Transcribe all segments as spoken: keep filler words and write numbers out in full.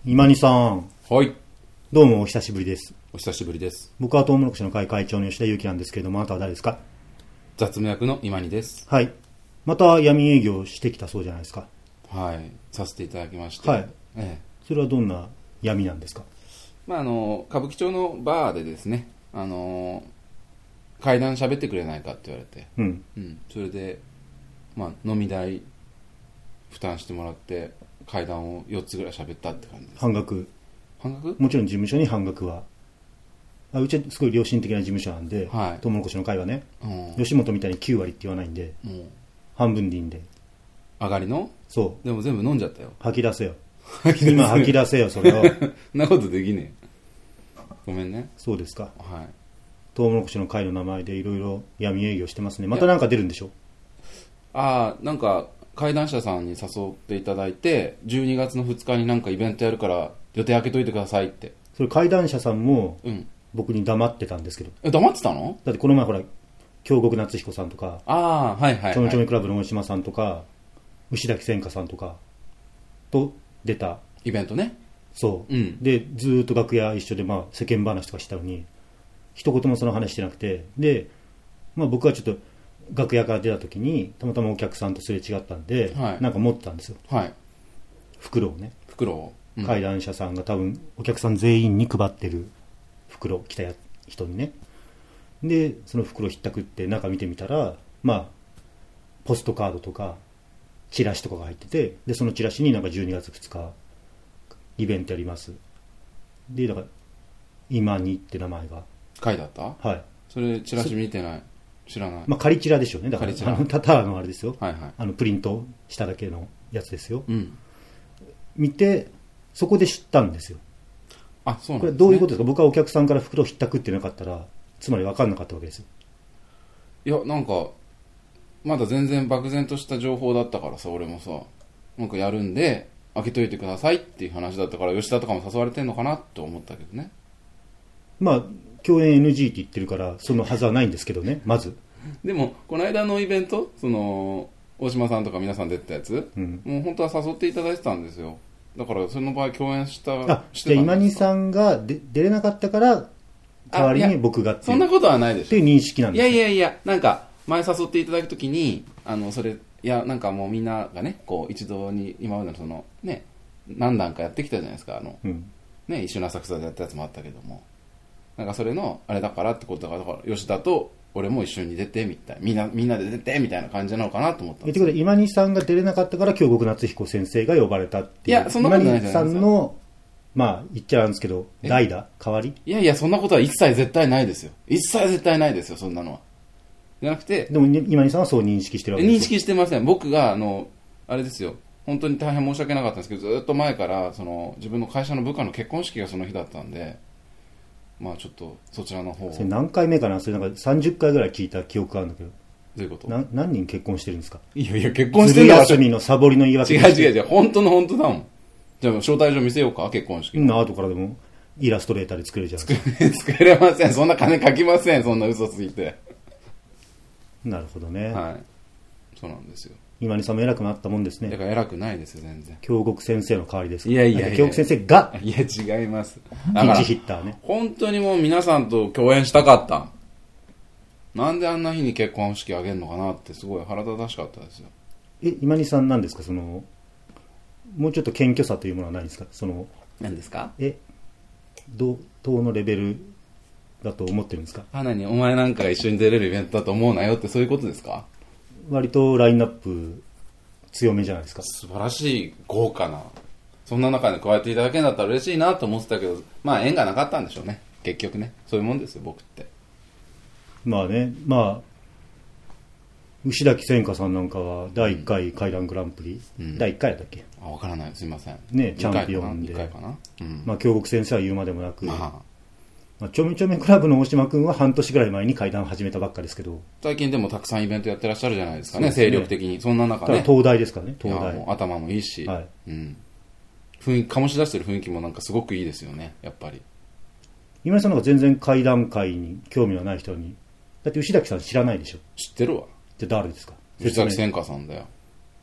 今にさん。 はい。 どうもお久しぶりです。 お久しぶりです。 僕はトウモロコシの会会長の吉田裕樹なんですけれども、あなたは誰ですか？ 雑務役の今にです。 はい。また闇営業してきたそうじゃないですか。 はい。させていただきまして。 はい。 ええ。 それはどんな闇なんですか？ まあ、あの、歌舞伎町のバーでですね、あの、階段喋ってくれないかって言われて、 うん。 うん。それで、まあ、飲み代負担してもらって、階段をよっつぐらい喋ったって感じです。 半額。 半額？ もちろん事務所に半額は。あうちはすごい良心的な事務所なんで、 はい。 トウモロコシの会はね、 うん、 吉本みたいにきゅう割って言わないんで、 もう半分でいいんで。 上がりの？ そう。 でも全部飲んじゃったよ。 吐き出せよ。今吐き出せよ、それを。 そんなことできねえ。ごめんね。 そうですか。 はい。 トウモロコシの会の名前でいろいろ闇営業してますね。またなんか出るんでしょ？ ああ、なんか怪談社さんに誘っていただいて、じゅうにがつのふつかになんかイベントやるから予定開けといてくださいって。 それ怪談社さんもうん。 僕に黙ってたんですけど。 え、黙ってたの？ だってこの前ほら、京極夏彦さんとか、 ああ、はいはい、はい。 ちょめちょめクラブの大島さんとか、牛崎千佳さんとかと出た。 イベントね。 そう。 うん。 で、ずーっと楽屋一緒で、まあ世間話とかしたのに、一言もその話してなくて、で、まあ僕はちょっと楽屋から出た時に、たまたまお客さんとすれ違ったんで、 はい、 なんか持ってたんですよ。 はい。 袋をね。 袋を。 うん、怪談社さんが多分お客さん全員に配ってる袋来たや人にね。でその袋ひったくって中見てみたら、まあポストカードとかチラシとかが入ってて、でそのチラシになんかじゅうにがつふつかイベントやりますで、だから今にって名前が書いてあった？はい。それチラシ見てない。知らない。 まあ仮チラでしょうね。だからあのただのあれですよ、 はいはい、 あのプリントしただけのやつですよ、 うん、 見てそこで知ったんですよ。 あ、そうなんですね。 これどういうことですか？僕はお客さんから袋ひったくってなかったら、つまり分かんなかったわけですよ。 いや、なんかまだ全然漠然とした情報だったからさ、俺もさ、なんかやるんで開けといてくださいっていう話だったから、吉田とかも誘われてんのかなと思ったけどね。 まあ共演 エヌジー って言ってるからそのはずはないんですけどね。まずでもこの間のイベント、その大島さんとか皆さん出てたやつ、うん、もう本当は誘っていただいてたんですよ。だからその場合共演したあして今にさんがで出れなかったから代わりに僕がっていう、 そんなことはないでしょっていう認識なんです。 いやいやいや、なんか前誘っていただくときに、あのそれいやなんかもうみんながね、こう一度に今までのそのね何段かやってきたじゃないですか。あの、うん、ね、一緒に浅草でやったやつもあったけども、なんかそれのあれだからってことだから、だから吉田と俺も一緒に出てみたい、みんなみんなで出てみたいな感じなのかなと思ったんですよ。 えということで今にさんが出れなかったから京極夏彦先生が呼ばれたっていう。 いや、そんなことないじゃないですか。 今にさんのまあ言っちゃうんですけど代打代わり。 いやいや、そんなことは一切絶対ないですよ。一切絶対ないですよ、そんなのは。じゃなくて、 でも今にさんはそう認識してるわけですよ。 認識してません。僕があのあれですよ、本当に大変申し訳なかったんですけど、ずっと前からその自分の会社の部下の結婚式がその日だったんで、まあちょっとそちらの方を。 それ何回目かな、それなんかさんじゅっかいぐらい聞いた記憶があるんだけど。 どういうこと？ な何人結婚してるんですか？ いやいや、結婚してるのはずる休みのサボりの言い訳。 違う違う違う、本当の本当だもん。じゃあ招待状見せようか、結婚式。 うん、後からでもイラストレーターで作れるじゃないですか。 作れません。そんな金書きません。そんな嘘ついて。 なるほどね。 はい。そうなんですよ。 今にさんも偉くなったもんですね。 だから偉くないですよ、全然。 京極先生の代わりです。 いやいやいや。 京極先生が。 いや、違います。 ピンチヒッターね。 本当にもう皆さんと共演したかった。なんであんな日に結婚式あげるのかなってすごい腹立たしかったですよ。 え、今にさんなんですか、その、もうちょっと謙虚さというものはないんですか？その、 何ですか？ え、同等のレベルだと思ってるんですか？ 花にお前なんかが一緒に出れるイベントだと思うなよってそういうことですか？ 割とラインナップ強めじゃないですか。 素晴らしい豪華な、そんな中に加えていただけるんだったら嬉しいなと思ってたけど、まあ縁がなかったんでしょうね、結局ね。そういうもんですよ、僕って。 まあね、まあ牛崎千佳さんなんかはだいいっかい怪談グランプリ、うん、だいいっかいだっけ？ あ、分からない、すいませんね、チャンピオンでいっかいかな、うん、 まあ京極先生は言うまでもなく、 まあまあ、ちょめちょめクラブの大島君は半年ぐらい前に怪談を始めたばっかですけど、 最近でもたくさんイベントやってらっしゃるじゃないですかね、精力的に。そんな中ね、 ただ東大ですからね、東大。 も頭もいいし、 はい、 うん、雰囲気醸し出してる雰囲気もなんかすごくいいですよね、やっぱり。 今井さんなんか全然怪談界に興味のない人に、だって牛崎さん知らないでしょ？ 知ってるわ。 じゃ誰ですか？ 吉崎千佳さんだよ。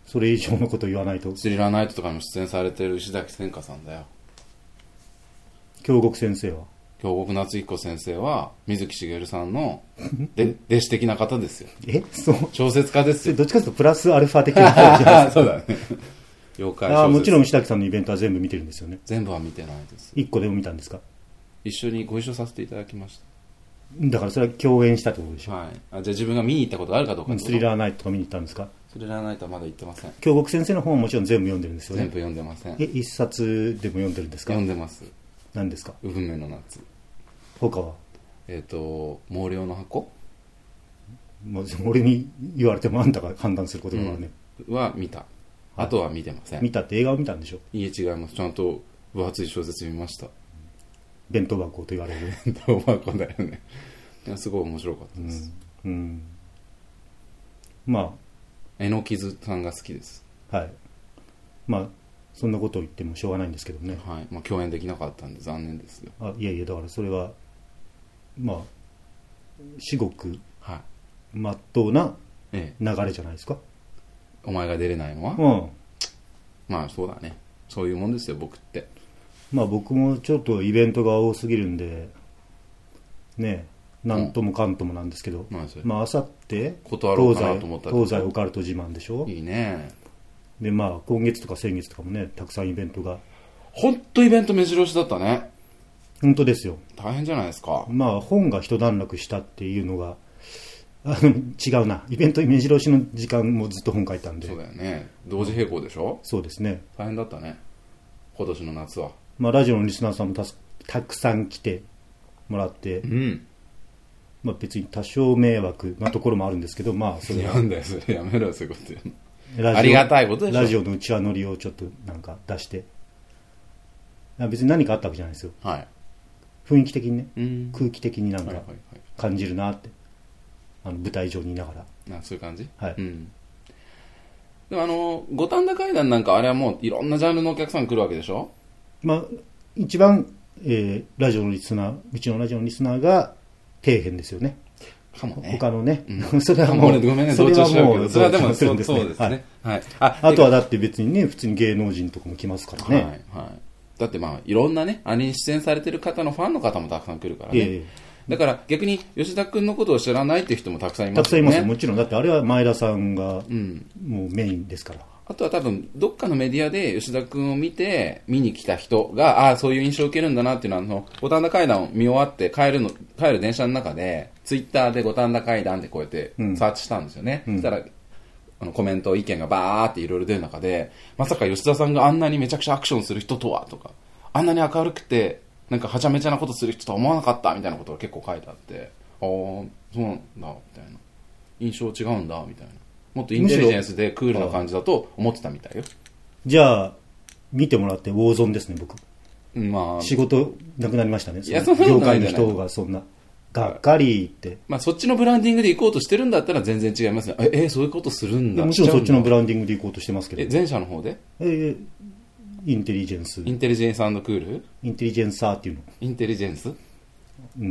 それ以上のこと言わないと。 スリラーナイトとかにも出演されてる石崎千佳さんだよ。 京極先生は京極夏彦先生は水木しげるさんので弟子的な方ですよ。 え、そう。 小説家ですよ。 どっちかというとプラスアルファ的な方じゃないですか。 そうだね。妖怪小説。 ああ、もちろん石崎さんのイベントは全部見てるんですよね。 全部は見てないです。 一個でも見たんですか？ 一緒にご一緒させていただきました。 だからそれは共演したってことでしょ。 はい。あ、じゃあ自分が見に行ったことがあるかどうかってこと。 スリラーナイトとか見に行ったんですか？ スリラーナイトはまだ行ってません。 京極先生の本はもちろん全部読んでるんですよね。 全部読んでません。 え、一冊でも読んでるんですか？ 読んでます。 何ですか？ 運命の夏。 他は？ えっ、ー、と毛量の箱。 もう俺に言われてもあんたが判断することだからね、 うん、は見た。あとは見てません。 見たって映画を見たんでしょ？ いいえ、違います。ちゃんと分厚い小説見ました。 弁当箱と言われる弁当箱だよね。いや、すごい面白かったです。 うん、うん、まあ榎木津さんが好きです。 はい。まあそんなことを言ってもしょうがないんですけどね。 はい。まあ共演できなかったんで残念ですよ。 あ、いやいや、だからそれはまあ至極まっとうな流れじゃないですか、 ええ、お前が出れないのは、 うん、 まあそうだね、そういうもんですよ僕って。 まあ僕もちょっとイベントが多すぎるんでね、なんともかんともなんですけど、うん、まああさって東西オカルト自慢でしょ。 いいね。 でまあ今月とか先月とかもねたくさんイベントが、 本当イベント目白押しだったね。 本当ですよ。 大変じゃないですか。 まあ本が一段落したっていうのがあの違うな、イベント目白押しの時間もずっと本書いたんで。 そうだよね、同時並行でしょ。 そうですね、 大変だったね今年の夏は。 まあラジオのリスナーさんも た, たくさん来てもらって、うん、まあ別に多少迷惑なところもあるんですけど、まあそれはなんだよそれ、やめろよそういうこと言うの。ありがたいことでしょ。 ラジオの内輪乗りをちょっとなんか出して、別に何かあったわけじゃないですよ、はい、雰囲気的にね、うん、空気的になんか感じるなって、あの舞台上にいながら。 あ、そういう感じ。 はい、 うん、でもあの五反田会談なんかあれはもういろんなジャンルのお客さん来るわけでしょ。 まあ一番、えー、ラジオのリスナー、うちのラジオのリスナーが底辺ですよね。 かもね。 他のね、 うん、それはもうごめんね、それはもうそれはでもそうですね。はい。 あ、あとはだって別にね、普通に芸能人とかも来ますからね。 はいはい。だってまあいろんなね、あれに出演されてる方のファンの方もたくさん来るからね。えーだから逆に吉田君のことを知らないっていう人もたくさんいますよね。 たくさんいますよ、もちろん。だってあれは前田さんがもうメインですから、うん、 あとは多分どっかのメディアで吉田君を見て見に来た人が、ああそういう印象を受けるんだなっていうのは、あの五反田階段を見終わって帰るの帰る電車の中でツイッターで五反田階段ってこうやってサーチしたんですよね、うん、そしたらあのコメント意見がバーっていろいろ出る中で、まさか吉田さんがあんなにめちゃくちゃアクションする人とはとか、あんなに明るくてなんかはちゃめちゃなことする人とは思わなかったみたいなことが結構書いてあって、ああそうなんだみたいな、印象違うんだみたいな、もっとインテリジェンスでクールな感じだと思ってたみたいよ。 じゃあ見てもらって大損ですね僕。 まあ仕事なくなりましたね。いやその業界の人がそんながっかりって、 まあそっちのブランディングで行こうとしてるんだったら全然違いますね。ええそういうことするんだ。 もちろんそっちのブランディングで行こうとしてますけど。 え前者の方で？ えーインテリジェンスインテリジェンス&クールインテリジェンサーっていうの、 インテリジェンス、 うん、うん、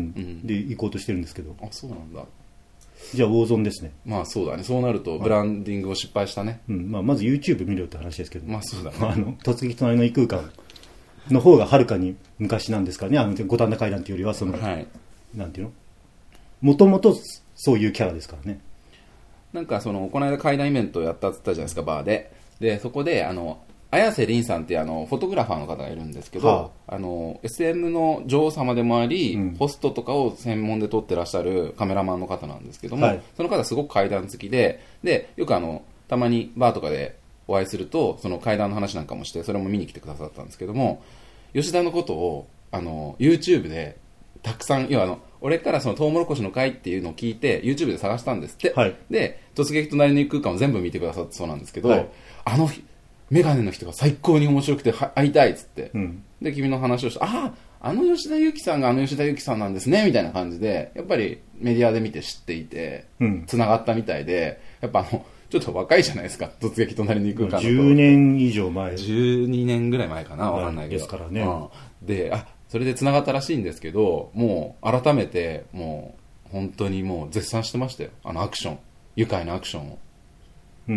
で行こうとしてるんですけど。 あ、そうなんだ。 じゃあ大損ですね。 まあそうだね、そうなるとブランディングを失敗したね、 うんまあ、まず YouTube 見ろよって話ですけど、 まあそうだね、 あの突撃隣の異空間の方がはるかに昔なんですからね。あの五反田階段っていうよりはその、はい、なんていうの、もともとそういうキャラですからね。 なんかそのこの間階段イベントをやったって言ったじゃないですか、バーで。でそこであの綾瀬凛さんっていうあのフォトグラファーの方がいるんですけど、はあ、あの エスエム の女王様でもあり、うん、ホストとかを専門で撮ってらっしゃるカメラマンの方なんですけども、はい、その方すごく階段好きで、でよくあのたまにバーとかでお会いするとその階段の話なんかもして、それも見に来てくださったんですけども、吉田のことをあの YouTube でたくさん、要はあの俺からそのトウモロコシの会っていうのを聞いて YouTube で探したんですって、はい、で突撃隣の異空間を全部見てくださってそうなんですけど、はい、あのメガネの人が最高に面白くて会いたいっつって、うん、で君の話をして、あああの吉田裕樹さんがあの吉田裕樹さんなんですねみたいな感じで、やっぱりメディアで見て知っていてつながったみたいで、やっぱあのちょっと若いじゃないですか、突撃隣に行くかのじゅうねん以上前、 じゅうにねんぐらい前かな、分かんないけどですからね、 うん、であそれでつながったらしいんですけど、もう改めてもう本当にもう絶賛してましたよ、あのアクション、愉快なアクションを。 うん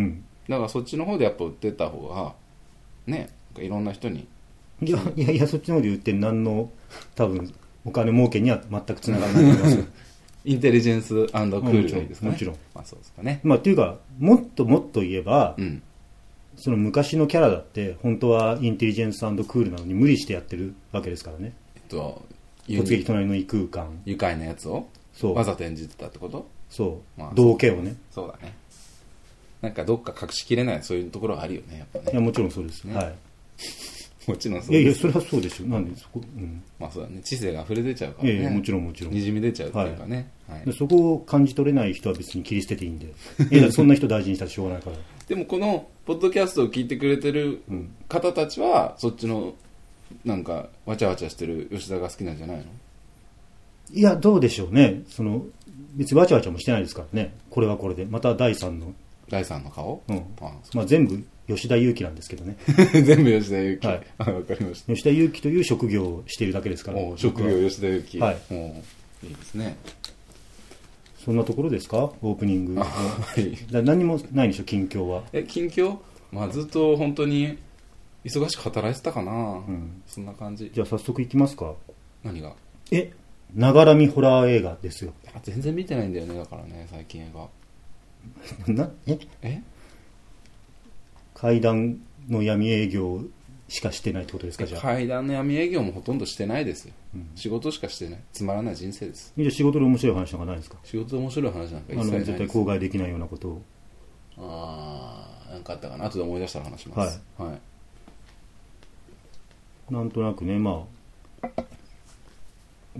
だからそっちの方でやっぱ売ってった方がね、いろんな人に。 いやいやいや、そっちの方で売って何の多分お金儲けには全くつながらないと思いますよ。 インテリジェンス&クールがいいですかね。 もちろん。 まあそうですかね。 まあっていうか、もっともっと言えば、 うん、 その昔のキャラだって本当はインテリジェンス&クールなのに無理してやってるわけですからね。 えっと突撃隣の異空間、 愉快なやつをわざと演じてたってこと？そう、まあ、 道化をね。 そうだね。なんかどっか隠しきれないそういうところはあるよね、やっぱね。 いやもちろんそうです、ね、はい。 もちろんそうです。いやいや、それはそうでしょ。なんでそこ、 うん、まあそうだね。知性が溢れ出ちゃうからね。 いやいやもちろんもちろん。 にじみ出ちゃうっていうかね。 はいはい、そこを感じ取れない人は別に切り捨てていいんで。いやそんな人大事にしたらしょうがないから。 でもこのポッドキャストを聞いてくれてる方たちは、そっちのなんかわちゃわちゃしてる吉田が好きなんじゃないの？ いやどうでしょうね。その別にわちゃわちゃもしてないですからね。これはこれでまた第三の第三の顔、 うん、あまあ、全部吉田裕樹なんですけどね。 全部吉田裕樹、はい、わかりました。 吉田裕樹という職業をしているだけですから。 お職業吉田裕樹、 はい、 おいいですね。 そんなところですかオープニング。はい、だ何もないんでしょ近況は。 え近況、まあ、ずっと本当に忙しく働いてたかな、うん、そんな感じ。 じゃあ早速いきますか。 何が？ えながらみホラー映画ですよ。 全然見てないんだよね、だからね最近映画。 なええ怪談の闇営業しかしてないってことですか？じゃあ怪談の闇営業もほとんどしてないですよ、うん、仕事しかしてない。つまらない人生です。 じゃあ仕事で面白い話なんかないですか？ 仕事で面白い話なんか一切ないです。 あの絶対口外できないようなことを。 ああなんかあったかな、後で思い出したら話します。はい、はい、 なんとなくね、まあ、うん、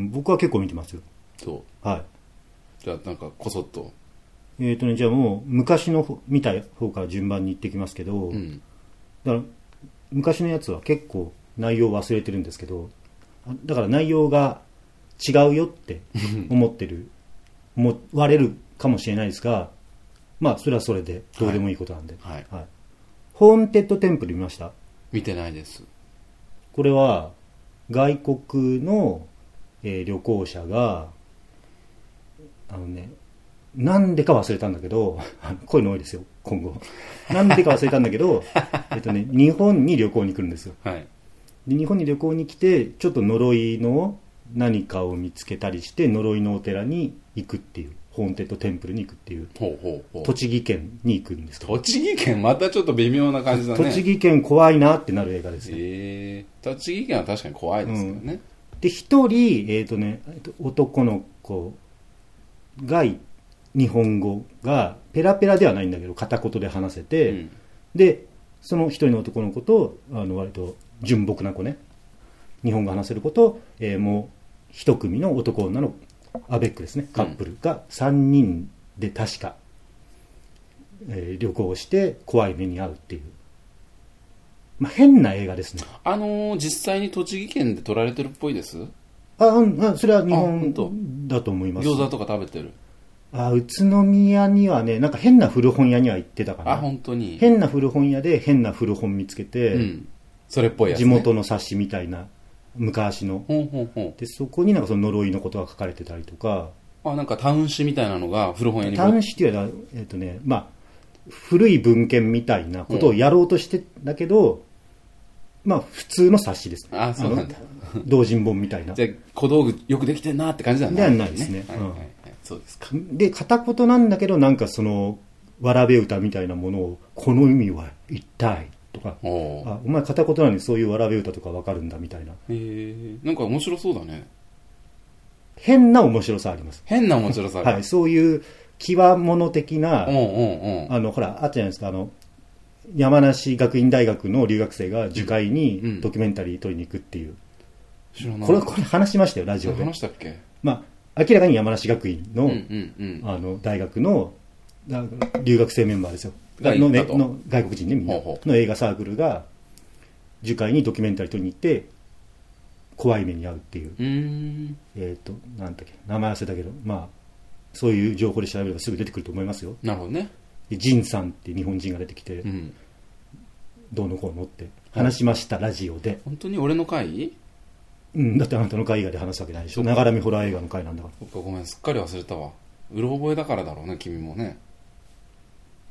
僕は結構見てますよ。 そうはい。 じゃあなんかこそっとえーとね、じゃあもう昔の見た方から順番に言ってきますけど、うん、だから昔のやつは結構内容忘れてるんですけど、だから内容が違うよって思ってる思われるかもしれないですが、まあそれはそれでどうでもいいことなんで、 はいはいはい、 ホーンテッドテンプル見ました？ 見てないです。 これは外国の、えー、旅行者があのねなんでか忘れたんだけど、こういうの多いですよ、今後。なんでか忘れたんだけど、えっとね、日本に旅行に来るんですよ。 はい。 で、日本に旅行に来て、ちょっと呪いの何かを見つけたりして、呪いのお寺に行くっていう、ホーンテッドテンプルに行くっていう、 ほうほうほう栃木県に行くんですけど。 栃木県またちょっと微妙な感じだね。 栃木県怖いなってなる映画ですね。 えー、栃木県は確かに怖いですけどね。 うん、で、一人、えっとね、男の子がいて、日本語がペラペラではないんだけど片言で話せて、うん、でその一人の男の子とあの割と純朴な子ね、日本語話せる子と、えー、もう一組の男女のアベックですね、カップルがさんにんで確か、えー、旅行して怖い目に遭うっていう、まあ、変な映画ですね。 あのー、実際に栃木県で撮られてるっぽいです。 ああ、それは日本だと思います。 餃子とか食べてる。 あ、宇都宮にはね、なんか変な古本屋には行ってたかな。 あ、本当に。 変な古本屋で変な古本見つけて、うん、 それっぽいやつ、ね、 地元の冊子みたいな昔の、 ほんほんほん、 でそこになんかその呪いのことが書かれてたりとか、 あ、なんかタウン誌みたいなのが古本屋に。 タウン誌っていうのは、えっとね、まあ古い文献みたいなことをやろうとしてだけど、うん、まあ普通の冊子ですね。 あ、そうなんだ。 同人本みたいな。 じゃあ小道具よくできてんなって感じだね。 ではないですね。 はいはいはい、そうですか。 で片言なんだけど、なんかそのわらべ歌みたいなものを、この意味は一体とか、お, あお前片言なのにそういうわらべ歌とかわかるんだみたいな。 へえ、なんか面白そうだね。 変な面白さあります。 変な面白さある。 はい、そういう極物的な、 おうおうおう、 あのほらあったじゃないですか、あの山梨学院大学の留学生が樹海にドキュメンタリー撮りに行くっていう、 知らない。 これこれ話しましたよラジオで。 話したっけ。 まあ明らかに山梨学院 の,、 うんうんうん、 あの大学の留学生メンバーですよの、ね、の外国人ね、みんなほうほうの映画サークルが樹海にドキュメンタリー撮りに行って怖い目に遭うっていう、 うーん、 えっ、ー、となんだっけ名前忘れたけど、まあそういう情報で調べればすぐ出てくると思いますよ。 なるほどね。 でジンさんって日本人が出てきて、うん、どうのこうのって話しました、ラジオで。 本当に俺の回？ うん、だってあなたの回以外で話すわけないでしょ。ながらみホラー映画の回なんだから。 ごめん、すっかり忘れたわ。うろ覚えだからだろうね、君もね。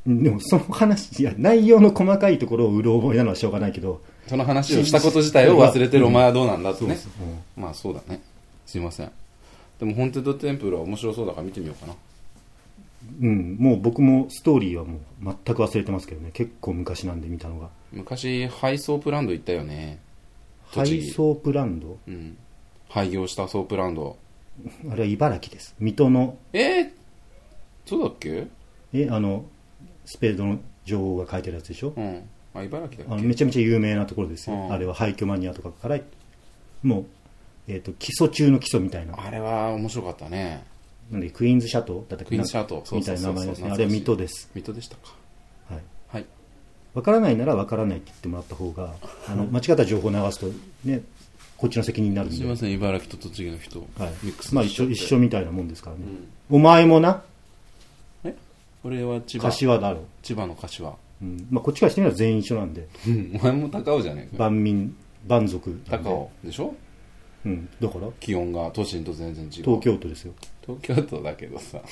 でもその話、いや、内容の細かいところをうろ覚えなのはしょうがないけど、 その話をしたこと自体を忘れてるお前はどうなんだってね、 うんうん、 まあそうだね、すいません。でもホーンテッドテンプルは面白そうだから見てみようかな。 うん、もう僕もストーリーはもう全く忘れてますけどね。結構昔なんで見たのが。 昔ハイソープランド行ったよね。 ハイソープランド、 うん、廃業したソープランド。 あれは茨城です。水戸の。 えー、そうだっけ？ えあのスペードの女王が書いてるやつでしょ。 うん、あ、茨城だっけ？ あのめちゃめちゃ有名なところですよ、 うん、 あれは廃墟マニアとかからもう、えー、と基礎中の基礎みたいな。 あれは面白かったね。 なんでクイーンズシャトーだったっけ？ クイーンズシャトー、 みたいな名前ですね。あれは水戸です。 水戸でしたか。 はい、はい、分からないなら分からないって言ってもらった方があの間違った情報を流すとね、こっちの責任になるんで。 すみません、茨城と栃木の人、 はい、 ミックスまあ一緒一緒みたいなもんですからね、 うん、 お前もな。 え俺は千葉。 柏だろ。 千葉の柏。 うん、まあ、こっちからしてみれば全員一緒なんでお前も高尾じゃねえか。 万民万族高尾でしょ。 うん、だから気温が都心と全然違う。 東京都ですよ。 東京都だけどさ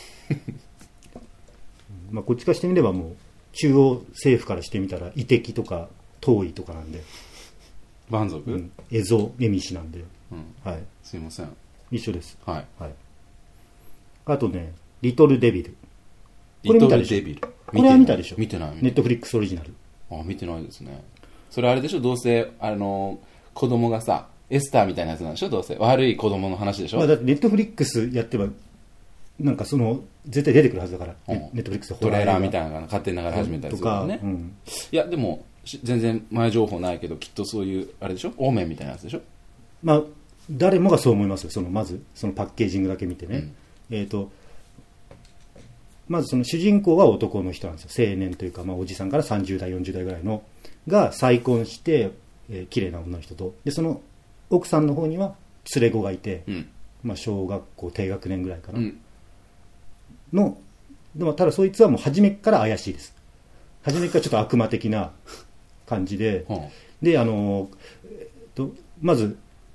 まあこっちからしてみればもう中央政府からしてみたら遺跡とか遠いとかなんで、 蛮族、 うん、蝦夷蝦夷なんで、 うん、 はい、 すいません、 一緒です。 はい、 はい、あとねリトルデビル、 これ見たでしょ。リトルデビル、 これは見たでしょ。 見てない。 ネットフリックスオリジナル。 あ、見てないですね。それあれでしょ、どうせあの子供がさエスターみたいなやつなんでしょ、どうせ悪い子供の話でしょ。 まあ、だってネットフリックスやってばなんかその絶対出てくるはずだから、 うん、 ネットフリックストレーラーみたいなのが勝手に流れ始めたりするからね、 うん、 いやでも全然前情報ないけどきっとそういうあれでしょ、オーメンみたいなやつでしょ。 まあ誰もがそう思いますよ。そのまずそのパッケージングだけ見てね、うん、えっ、ー、とまずその主人公は男の人なんですよ。青年というか、まあ、おじさんからさんじゅう代よんじゅう代ぐらいのが再婚して、えー、綺麗な女の人と、でその奥さんの方には連れ子がいて、 うん、 まあ、小学校低学年ぐらいかな、 うん、のでもただそいつはもう初めから怪しいです。初めからちょっと悪魔的な感じで、うん、であの、えっと、まず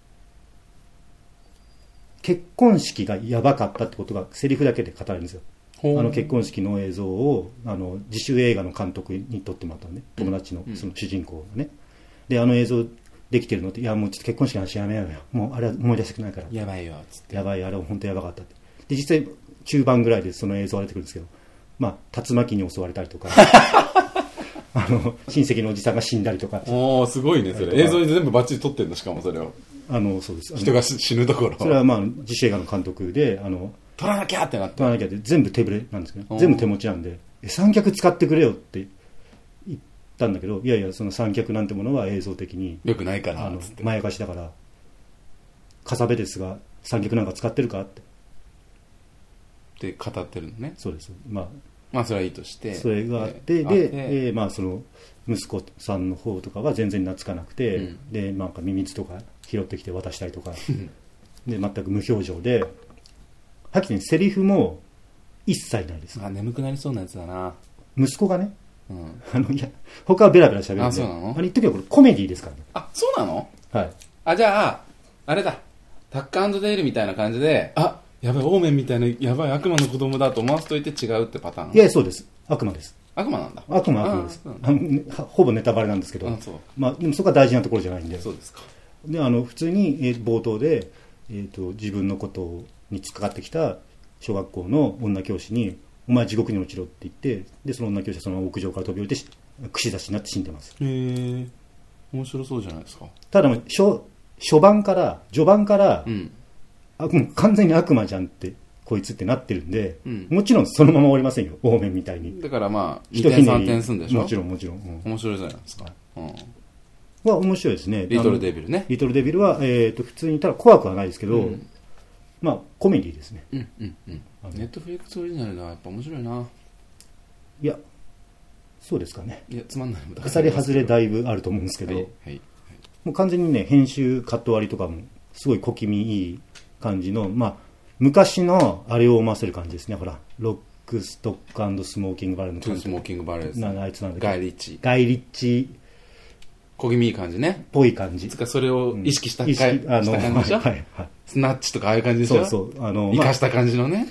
結婚式がやばかったってことがセリフだけで語るんですよ。あの結婚式の映像をあの自主映画の監督に撮ってもらったのね、友達のその主人公がね、であの映像できてるのって、いやもうちょっと結婚式の話やめようよ、もうあれは思い出したくないから、 やばいよっつって、 やばい、あれは本当やばかったって。で実際中盤ぐらいでその映像が出てくるんですけど、まあ竜巻に襲われたりとかあの親戚のおじさんが死んだりとか。 おーすごいね、それ映像に全部バッチリ撮ってるの。しかもそれをあのそうです、 人が死ぬところ、 それはまあ自主映画の監督で、あの撮らなきゃってなって、 撮らなきゃって全部手ぶれなんですけど、全部手持ちなんで、三脚使ってくれよって言ったんだけど、いやいやその三脚なんてものは映像的によくないからあのまやかしだから、カサベですが三脚なんか使ってるかってで語ってるのね。 そうです。まあまあそれはいいとして、 それがあって、で、えー、まあその息子さんの方とかは全然懐かなくて、うん、でなんかミミズとか拾ってきて渡したりとかで全く無表情で、はっきりセリフも一切ないです。 あ、眠くなりそうなやつだな。 息子がね、 うん、 あのいや他はベラベラ喋るんで、 あ、そうなの？ あれ言っとけばこれコメディですからね。 あ、そうなの？ はい。 あ、じゃああれだ、タック&デールみたいな感じで、あ、やばい、オーメンみたいなやばい悪魔の子供だと思わせといて違うってパターン？ いや、そうです。悪魔です。 悪魔なんだ。 悪魔悪魔です。あのほぼネタバレなんですけど、 あ、そう。 まあでもそこは大事なところじゃないんで。 そうですか。 で、あの普通に、えー、冒頭で、えーと、自分のことに突っかかってきた小学校の女教師に、お前地獄に落ちろって言って、でその女教師はその屋上から飛び降りて串刺しになって死んでます。 へえ、面白そうじゃないですか。 ただ初初盤から序盤から、うん、あもう完全に悪魔じゃんってこいつってなってるんで、うん、もちろんそのまま終わりませんよ、オーメンみたいに。 だからまあにてんさんてんするんでしょ。 もちろんもちろん、うん、 面白いじゃないですか、うん、 は面白いですね。 リトルデビルね。 リトルデビルは、えー、と普通にただ怖くはないですけど、うん、まあコメディですね。 うんうんうん。ネットフリックスオリジナルがやっぱ面白いな。 いやそうですかね。 いやつまんないもん。 当たり外れだいぶあると思うんですけど、はいはいはい、もう完全にね編集カット割りとかもすごい小気味いい感じの、まあ昔のあれを思わせる感じですね。ほらロックストック&スモーキングバレーのトゥースモーキングバレーです、ね、 あいつなんだガイリッチガイリッチ小気味いい感じね。 ぽい感じ。 つかそれを意識した、うん、 意識あのした感じでしょ、 はいはいはい、 スナッチとかああいう感じでしょ。 そうそう、あの生かした感じのね、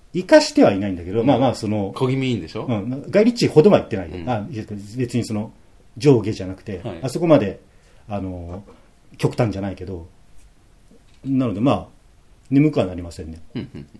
生かしてはいないんだけど、うん、まあまあその小気味いいんでしょ、 うん、ガイリッチーほどは言ってない、うん、あ別にその上下じゃなくて、はい、あそこまであの極端じゃないけど、なのでまあ眠くはなりませんね、うんうん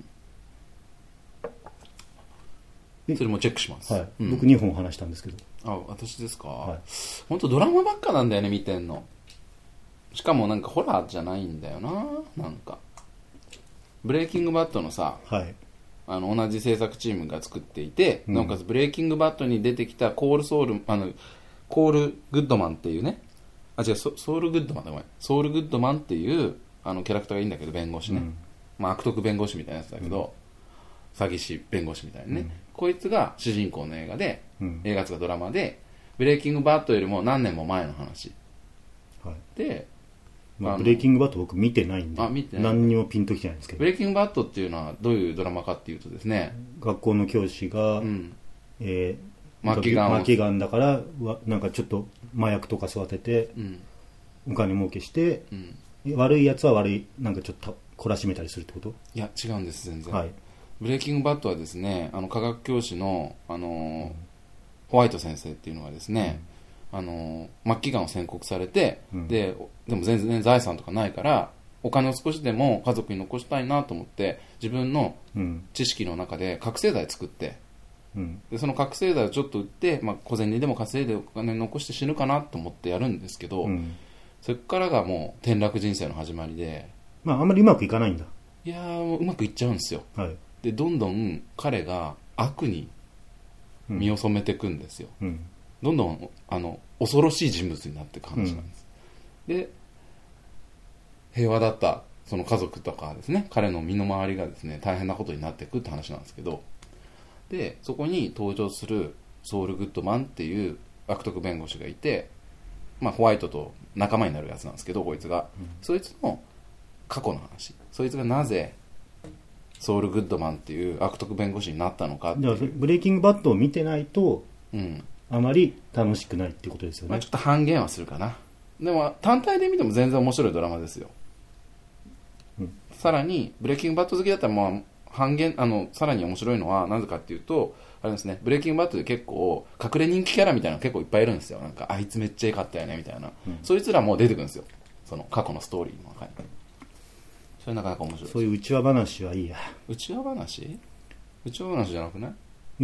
うん、それもチェックします、 はいうん、僕にほん話したんですけど。 あ、私ですか、はい、本当ドラマばっかなんだよね見てんの。しかもなんかホラーじゃないんだよな。なんかブレイキングバットのさ、はい、あの同じ制作チームが作っていて、うん、なおかつブレイキングバットに出てきたコールソウルあのコールグッドマンっていうね、あ違う ソ, ソウルグッドマンだごめんソウルグッドマンっていうあのキャラクターがいいんだけど、弁護士ね、うん、まあ悪徳弁護士みたいなやつだけど、うん、詐欺師弁護士みたいなね、うん、こいつが主人公の映画で、うん、映画とかドラマでブレイキングバットよりも何年も前の話、はい、で、 まあ、ブレイキングバット僕見てないんで、あ見てない何にもピンときてないんですけど、 ブレイキングバットっていうのはどういうドラマかっていうとですね、 学校の教師が、うんえー、末期がん末期がんだからなんかちょっと麻薬とか育てて、うん、お金儲けして、うん、悪いやつは悪いなんかちょっと懲らしめたりするってこと？ いや違うんです全然、はい、ブレイキングバットはですね、あの科学教師の、あのーうん、ホワイト先生っていうのがですね、うん、あのー、末期がんを宣告されて、うん、で, でも全然財産とかないからお金を少しでも家族に残したいなと思って自分の知識の中で覚醒剤作って、うん、でその覚醒剤をちょっと売って、まあ、小銭でも稼いでお金残して死ぬかなと思ってやるんですけど、うん、それからがもう転落人生の始まりで、 まああんまりうまくいかないんだ。 いやーうまくいっちゃうんですよ、はい、でどんどん彼が悪に身を染めていくんですよ、うん、どんどんあの恐ろしい人物になっていく話なんです、うん、で平和だったその家族とかですね、彼の身の回りがですね大変なことになっていくって話なんですけど、でそこに登場するソウルグッドマンっていう悪徳弁護士がいて、まあ、ホワイトと仲間になるやつなんですけど、こいつが、うん、そいつの過去の話、そいつがなぜソウルグッドマンっていう悪徳弁護士になったのかっていう。 ブレイキングバットを見てないと、うん、あまり楽しくないっていうことですよね、 まあ、ちょっと半減はするかな。でも単体で見ても全然面白いドラマですよ、うん、さらにブレイキングバット好きだったら、まあ、半減あのさらに面白いのはなぜかっていうと、あれですね、ブレイキングバットで結構隠れ人気キャラみたいなの結構いっぱいいるんですよ。なんかあいつめっちゃ良かったよねみたいな、うん、そいつらも出てくるんですよ、その過去のストーリーの中に。それなかなか面白い。 そういう内輪話はいいや。 内輪話内輪話じゃなくない？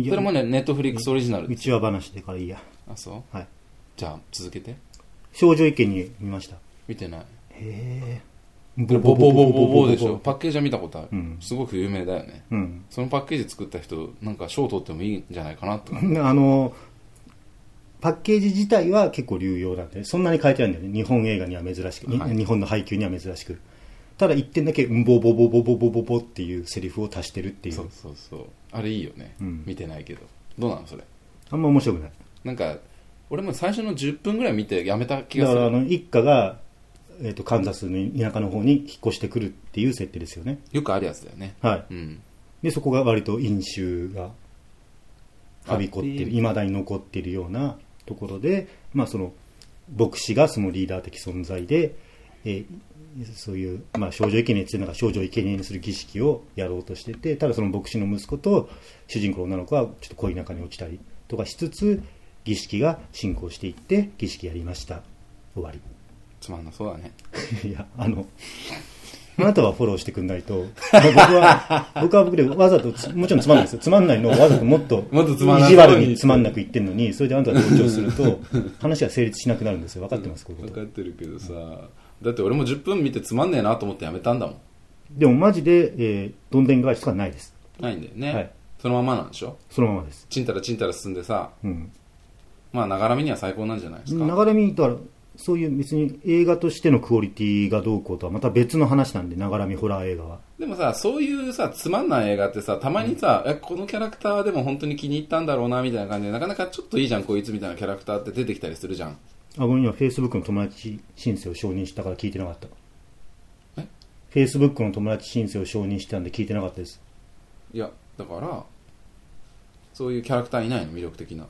それもねネットフリックスオリジナルです。 内輪話でからいいや。 あ、そう、はい、じゃあ続けて。 少女池に見ました？ 見てない。 へえ。 ボボボボボボでしょ。パッケージは見たことある、うん、すごく有名だよね、うん、そのパッケージ作った人なんか賞取ってもいいんじゃないかなとあのパッケージ自体は結構流用なんでそんなに書いてあるんだよね。日本映画には珍しく、はい、日本の配給には珍しく、ただ一点だけんボボボボボボボボっていうセリフを足してるっていう。 そうそうそう、あれいいよね、うん、見てないけど。どうなのそれ？ あんま面白くない。 なんか俺も最初のじゅっぷんぐらい見てやめた気がする。 だからあの一家がえー、とカンザスの田舎の方に引っ越してくるっていう設定ですよね。 よくあるやつだよね。 はい、うん、でそこが割と飲酒がはびこっている、いまだに残っているようなところで、まあ、その牧師がそのリーダー的存在で、えー、そういう、まあ、少女生贄っていうのが少女を生贄にする儀式をやろうとしてて、ただその牧師の息子と主人公の女の子はちょっと恋仲に落ちたりとかしつつ儀式が進行していって儀式やりました、終わり。 つまんなそうだねいや、あのあなたはフォローしてくんないと僕は僕は僕でわざともちろんつまんないですよ。つまんないのをわざともっと意地悪につまんなく言ってんのに、それであなたが同調すると話が成立しなくなるんですよ。分かってます？こういうこと。 分かってるけどさ、だって俺もじゅっぷん見てつまんねえなと思ってやめたんだもん。 でもマジで、えー、どんでん返しとかないです。 ないんだよね、はい、そのままなんでしょ。 そのままです。 ちんたらちんたら進んでさ、うん、まあながらみには最高なんじゃないですか。 ながらみとはそういう別に映画としてのクオリティがどうこうとはまた別の話なんで、ながらみホラー映画は。 でもさ、そういうさつまんない映画ってさ、たまにさ、うん、えこのキャラクターでも本当に気に入ったんだろうなみたいな感じで、なかなかちょっといいじゃんこいつみたいなキャラクターって出てきたりするじゃん。 あ、ごめん、今 Facebook の友達申請を承認したから聞いてなかった。え Facebook の友達申請を承認したんで聞いてなかったです。 いやだからそういうキャラクターいないの？魅力的な。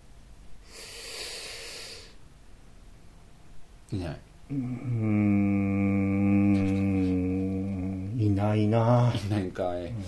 いない。うーん、 いないな。 いないんかい、うん、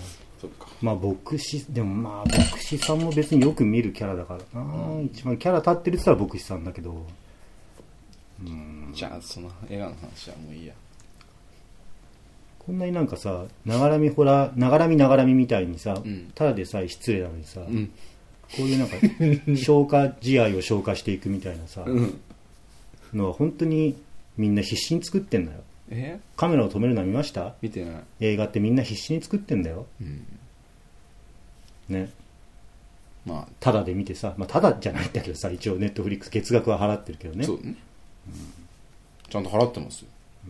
とか。 まあ牧師でもまあ牧師さんも別によく見るキャラだからな、うん、一番キャラ立ってるって言ったら牧師さんだけど、 うん、じゃあその映画の話はもういいや。 こんなになんかさ、ながらみほらながらみながらみみたいにさ、うん、ただでさえ失礼なのにさ、うん、こういうなんか消化試合を消化していくみたいなさ、うん、のは本当にみんな必死に作ってんだよ。 えカメラを止めるのは見ました？ 見てない。 映画ってみんな必死に作ってんだよ、うん、ね。まあただで見てさ、まあただじゃないんだけどさ、一応ネットフリックス月額は払ってるけどね。 そうね、うん、ちゃんと払ってますよ、うん、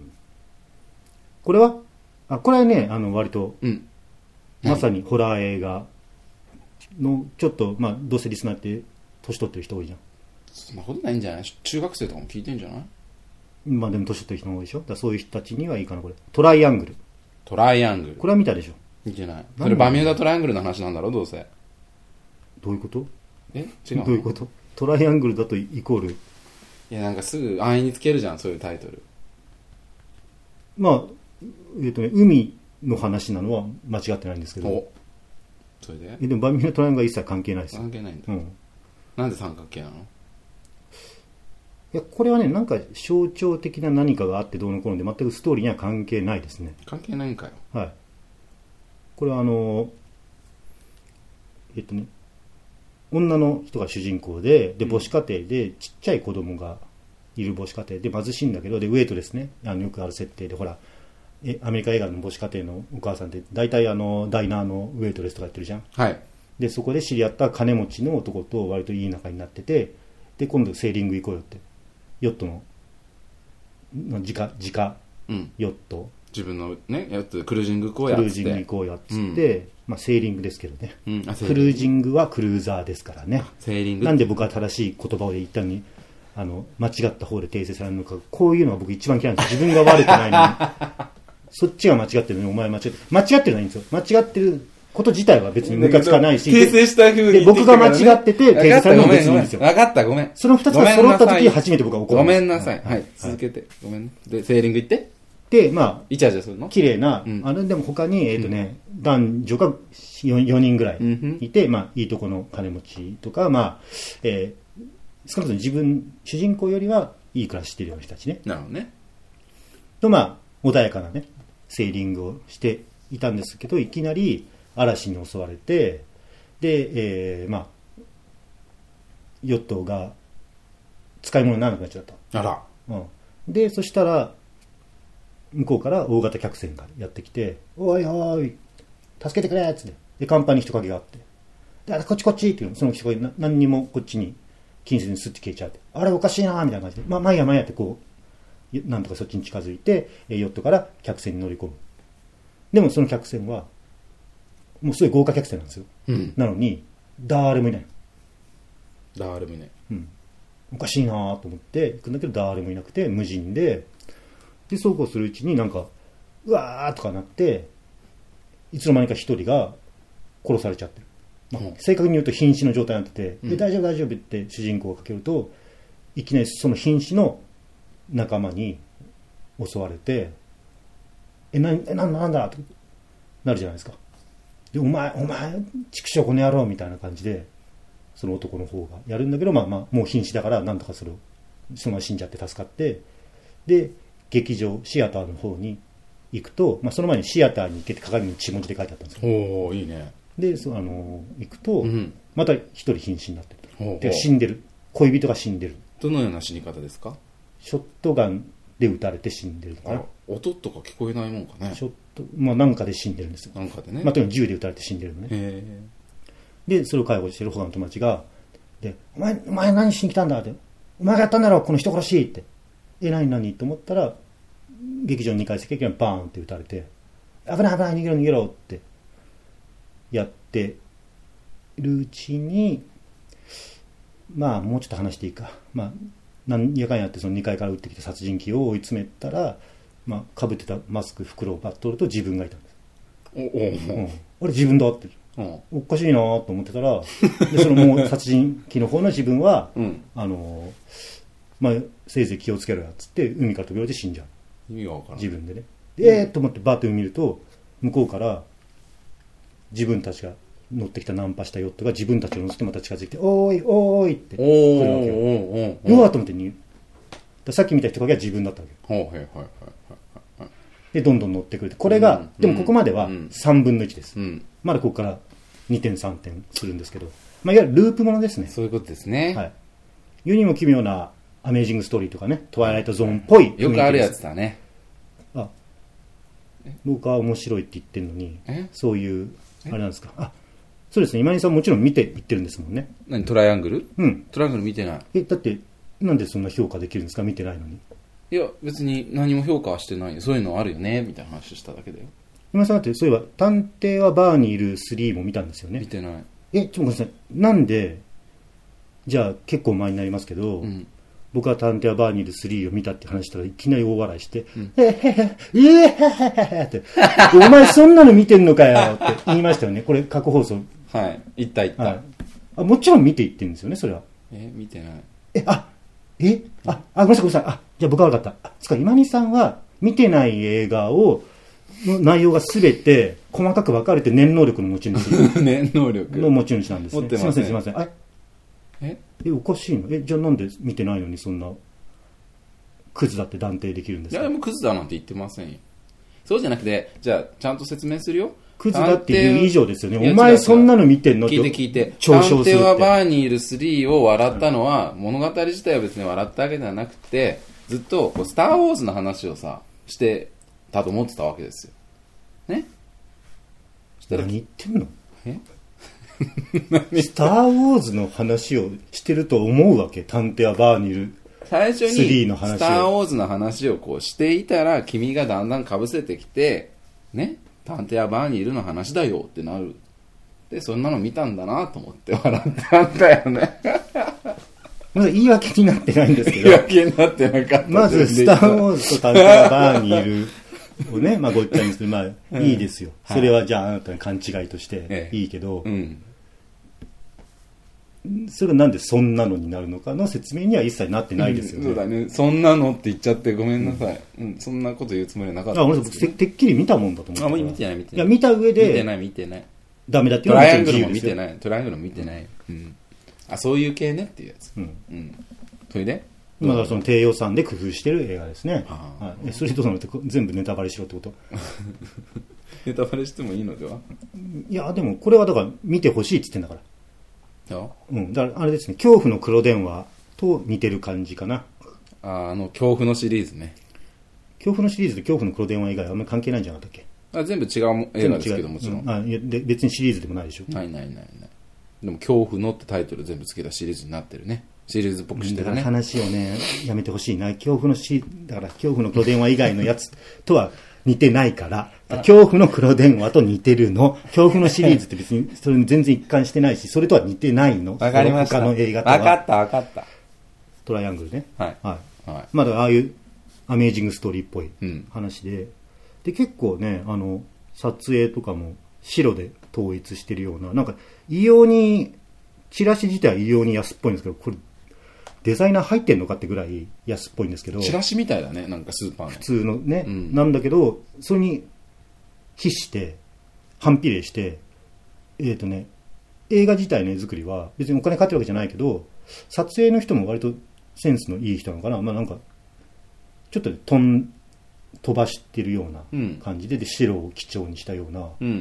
これはあこれはね、あの割と、 うん、 まさにホラー映画のちょっと、まあどうせリスナーって年取ってる人多いじゃん。 そんなことないんじゃない？中学生とかも聞いてんじゃない？ まあでも年取ってる人も多いでしょ。だからそういう人たちにはいいかな。これトライアングル。 トライアングル、 これは見たでしょ？ 見てない。それバミューダトライアングルの話なんだろう、どうせ。 どういうこと？ え違うの？ どういうこと？トライアングルだとイコール、 いやなんかすぐ安易につけるじゃん、そういうタイトル。 まあえっとね、海の話なのは間違ってないんですけど。 おそれで？ えでもバミューダトライアングルは一切関係ないですよ。 関係ないんだ、 うん、 なんで三角形なの？ いやこれはね、なんか象徴的な何かがあってどうのこうので全くストーリーには関係ないですね。 関係ないんかよ。 はい。これはあのえっとね女の人が主人公で、で母子家庭でちっちゃい子供がいる母子家庭で貧しいんだけど、でウェイトですね、あのよくある設定で、ほらえアメリカ映画の母子家庭のお母さんって大体あのダイナーのウェイトレスとかやってるじゃん。 はい。 でそこで知り合った金持ちの男と割といい仲になってて、で今度セーリング行こうよって、ヨットの自家自家ヨット、うん、 自分のねやつクルージング行こうやっつって、 クルージング行こうやっつって、うん、まあ、セーリングですけどね、 うん、クルージングはクルーザーですからね。 セーリングなんで僕は正しい言葉で言ったのにあの間違った方で訂正されるのか、こういうのは僕一番嫌いなんですよ。自分が悪くないのにそっちが間違ってるのにお前間違ってる間違ってるのはいいんですよ。間違ってること自体は別にムカつかないし、 訂正した風に言って僕が間違ってて訂正されるのも別にいいんですよ。 分かったごめん。 その二つが揃った時初めて僕は怒る。 ごめんなさい。はい、はい、続けてごめんね。でセーリング行ってでまあイチャイチャするの綺麗な、うん、あれでも他にえっ、ー、とね、うん、男女が 4, よにんぐらいいて、うん、まあいいとこの金持ちとか、まあ、えー、少なくとも自分主人公よりはいい暮らししてるような人たちね。 なるほどね。 とまあ穏やかなねセーリングをしていたんですけど、いきなり嵐に襲われて、で、えー、まあヨットが使い物にならなくなっちゃった。 あら、 うん、でそしたら向こうから大型客船がやってきて、おいおい助けてくれっつって、で甲板に人影があって、であれこっちこっちっていう、その人影何にもこっちに気にせずにスッて消えちゃって、あれおかしいなみたいな感じで、まあ前や前やってこうなんとかそっちに近づいてヨットから客船に乗り込む。でもその客船はもうすごい豪華客船なんですよ、うん、なのに誰もいない。 誰もいない、 うん、おかしいなと思って行くんだけど誰もいなくて無人で、でそうこうするうちになんかうわーとかなって、いつの間にか一人が殺されちゃってる、まあうん、正確に言うと瀕死の状態になってて、うん、で大丈夫大丈夫って主人公がかけると、いきなりその瀕死の仲間に襲われて、えなえなんだなんだってなるじゃないですか。でお前お前畜生この野郎みたいな感じでその男の方がやるんだけど、まあまあもう瀕死だからなんとかそれをそのまま死んじゃって助かって、で劇場シアターの方に行くと、まあ、その前にシアターに行けって鏡に血文字で書いてあったんですよ。 おーいいね。 でそあの行くと、うん、また一人瀕死になってると。 ほうほうで死んでる、恋人が死んでる。 どのような死に方ですか？ ショットガンで撃たれて死んでるとか、 音とか聞こえないもんかね。 ショット、まあ、なんかで死んでるんですよ。 なんかでね、 まあ、とにかく銃で撃たれて死んでるのね。 へでそれを介護してる他の友達がでお前お前何しに来たんだって、お前がやったんだろこの人殺しって、え何何と思ったら劇場のにかい席がバーンって撃たれて、危ない危ない逃げろ逃げろってやってるうちに、まあもうちょっと話していいか、まあ何やかんやってそのにかいから撃ってきた殺人鬼を追い詰めたら、まあかぶってたマスク袋をバッと取ると自分がいたんです。 おお、うん、 あれ自分だって、うん、おかしいなと思ってたらでそのもう殺人鬼の方の自分は、うん、あのまあせいぜい気をつけろやっつって海から飛び降りて死んじゃう。 意味が分からない自分でね。で、えー、と思ってバーッと見ると向こうから自分たちが乗ってきたナンパしたヨットが自分たちを乗せてまた近づいておーいおーいって来るわけよ。うわーと思ってにさっき見た人影は自分だったわけよ。でどんどん乗ってくる。これが、うん、でもここまではさんぶんのいちです、うん、まだここからにてんさんてんするんですけど、まあ、いわゆるループものですね。 そういうことですね。はい。 世にも奇妙なアメージングストーリーとかね、トワイライトゾーンっぽい。 よくあるやつだね。 あ、僕は面白いって言ってるのに、そういう、あれなんですか。あ、そうですね。今井さんもちろん見て言ってるんですもんね。 何、トライアングル？ うん。 トライアングル見てない。 え、だって、なんでそんな評価できるんですか？見てないのに。 いや、別に何も評価はしてないよ。そういうのあるよね、みたいな話しただけだよ。 今井さんだって、そういえば、探偵はバーにいるスリーも見たんですよね。 見てない。 え、ちょっとごめんなさい。なんで、じゃあ結構前になりますけど、うん、僕は探偵はバーにいるスリーを見たって話したらいきなり大笑いして、うん、へへへ、えへへへって、お前そんなの見てんのかよって言いましたよね。これ過去放送。 はい。言った言った、はい。 あ、もちろん見て言ってるんですよね、それは。 え、見てない。 え、あ、え、あ、あ、ごめんなさい、ごめんなさい。あ、じゃあ僕は分かった。つか、今見さんは見てない映画を、の内容がすべて細かく分かれて念能力の持ち主。 念能力の持ち主なんですね。 持ってますね。 すいません、すいません。ええ、おかしいの？え、じゃあなんで見てないのにそんなクズだって断定できるんですか？ いや、でもクズだなんて言ってませんよ。そうじゃなくて、じゃあちゃんと説明するよ。 クズだっていう以上ですよね。お前そんなの見てんの？ 聞いて聞いて。探偵はバーにいるスリーを笑ったのは、物語自体は別に笑ったわけではなくて、ずっとこうスター・ウォーズの話をさしてたと思ってたわけですよ。ね？ 何言ってんの？え？スター・ウォーズの話をしてると思うわけ？探偵はバーにいる最初にスター・ウォーズの話をこうしていたら、君がだんだんかぶせてきてね、探偵はバーにいるの話だよってなる。で、そんなの見たんだなと思って笑ったんだよね。 まだ言い訳になってないんですけど、 言い訳になってなかった。 まずスター・ウォーズと探偵はバーにいるをね、まあごっちゃにする、まあ、うん、いいですよ。それはじゃああなたの勘違いとしていいけど、ええ、うん、それがなんでそんなのになるのかの説明には一切なってないですよね。 うん、そうだね。そんなのって言っちゃってごめんなさい。うん、うん、そんなこと言うつもりはなかったんですけど。 あ、俺てっきり見たもんだと思った。 あ、もう見てない見てない。 いや、見た上で。 見てない見てない。 ダメだっていうのはトライアングルも見てない。トライアングルも見てない。うん。あ、そういう系ねっていうやつ。うん。うん。それでまだその低予算で工夫してる映画ですね。はい、それどうなのって全部ネタバレしろってことネタバレしてもいいのでは？ いやでもこれはだから見てほしいって言ってんだから。うん、だからあれですね、恐怖の黒電話と似てる感じかな。 あ、あの恐怖のシリーズね。 恐怖のシリーズと恐怖の黒電話以外はあんまり関係ないんじゃなかったっけ？ あ、全部違う映画ですけどもちろん。 うん、あ、いやで別にシリーズでもないでしょ。 ないないないない。でも恐怖のってタイトル全部つけたシリーズになってるね。シリーズっぽくしてるね。 だから話をね、やめてほしいな。恐怖のシだから恐怖の黒電話以外のやつとは似てないから、恐怖の黒電話と似てるの。恐怖のシリーズって別にそれに全然一貫してないし、それとは似てないの。 わかりました。 他の映画とは。 わかったわかった。 トライアングルね。 はい。はい。はい、 まだああいうアメージングストーリーっぽい話で、うん、で結構ね、あの撮影とかも白で統一してるような、なんか異様にチラシ自体は異様に安っぽいんですけど、これデザイナー入ってんのかってぐらい安っぽいんですけど、 チラシみたいだね、なんかスーパーの普通のね、うん、なんだけどそれに比して反比例してえーとね映画自体の絵作りは別にお金かかってるわけじゃないけど、撮影の人も割とセンスのいい人なのかな、まあなんかちょっと飛ん飛ばしてるような感じで、うん、で白を基調にしたような、うん、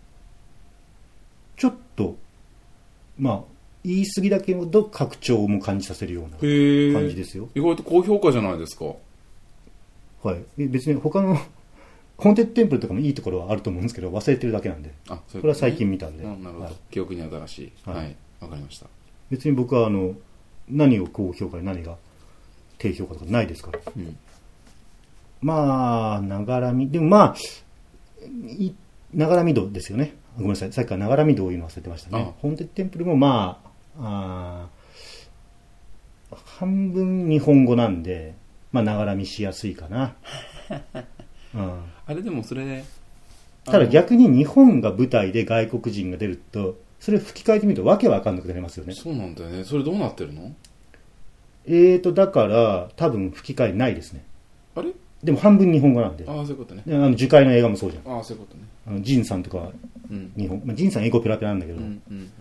ちょっとまあ言い過ぎだけど拡張も感じさせるような感じですよ。 意外と高評価じゃないですか。 はい。別に他のホーンテッドテンプルとかもいいところはあると思うんですけど、忘れてるだけなんで。あ、そう、これは最近見たんで。 なるほど、はい、記憶に新しい。はい。わ、はい、かりました。 別に僕はあの何を高評価で何が低評価とかないですから。うん、まあながらみでもまあながらみ度ですよね。ごめんなさい。さっきからながらみ度を言うの忘れてましたね。ホーンテッドテンプルもまあ。あ半分日本語なんで、まあ、ながら見しやすいかな、うん、 あれでもそれただ逆に日本が舞台で外国人が出るとそれ吹き替えてみるとわけわかんなくなりますよね。 そうなんだよね。それどうなってるの？ えーとだから多分吹き替えないですね。 あれでも半分日本語なんで。 ああ、そういうことね。 あの樹海の映画もそうじゃん。 ああ、そういうことね。 あのジンさんとか日本、うんまあ、ジンさん英語ペラペラなんだけど、 うんうん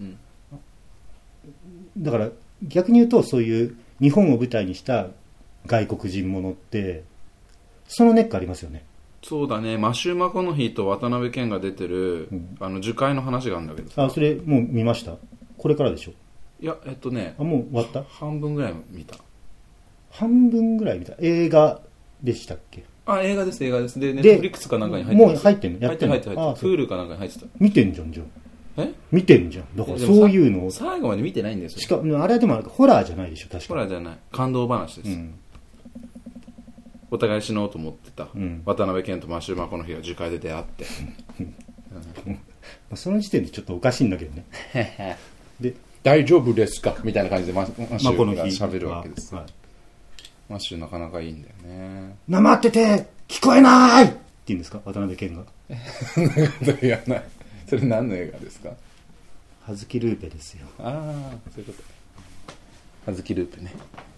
うん、だから逆に言うとそういう日本を舞台にした外国人ものってそのネックありますよね。 そうだね。マシュー・マコノヒーと渡辺謙が出てる、うん、あの樹海の話があるんだけどさ。 あ、それもう見ました？これからでしょ？ いや、えっとね、 あ、もう終わった？ 半分ぐらい見た。 半分ぐらい見た。映画でしたっけ？ あ、映画です、映画です。で、ネットフリックスかなんかに入ってます。もう入ってんの？やってんの？ 入ってる、入ってる。フールかなんかに入ってた。 見てんじゃん、じゃん。 え？ 見てんじゃん。だからそういうのを。 最後まで見てないんですよ。 しかも、あれはでもホラーじゃないでしょ、確かに。 ホラーじゃない。感動話です。うん、お互い死のうと思ってた。うん、渡辺謙とマシュー・マコノヒーが樹海で出会って。 うん、その時点でちょっとおかしいんだけどね。 で、大丈夫ですかみたいな感じでマシューが喋るわけです。はい、マッシュなかなかいいんだよね。 なまってて聞こえないって言うんですか、渡辺謙が。 いやない。それ何の映画ですか？ 葉月ルーペですよ。 ああ、そういうこと。葉月ルーペね。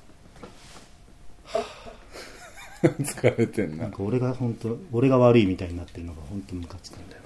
疲れてんな。 なんか俺が本当俺が悪いみたいになってるのが本当ムカつくんだよ。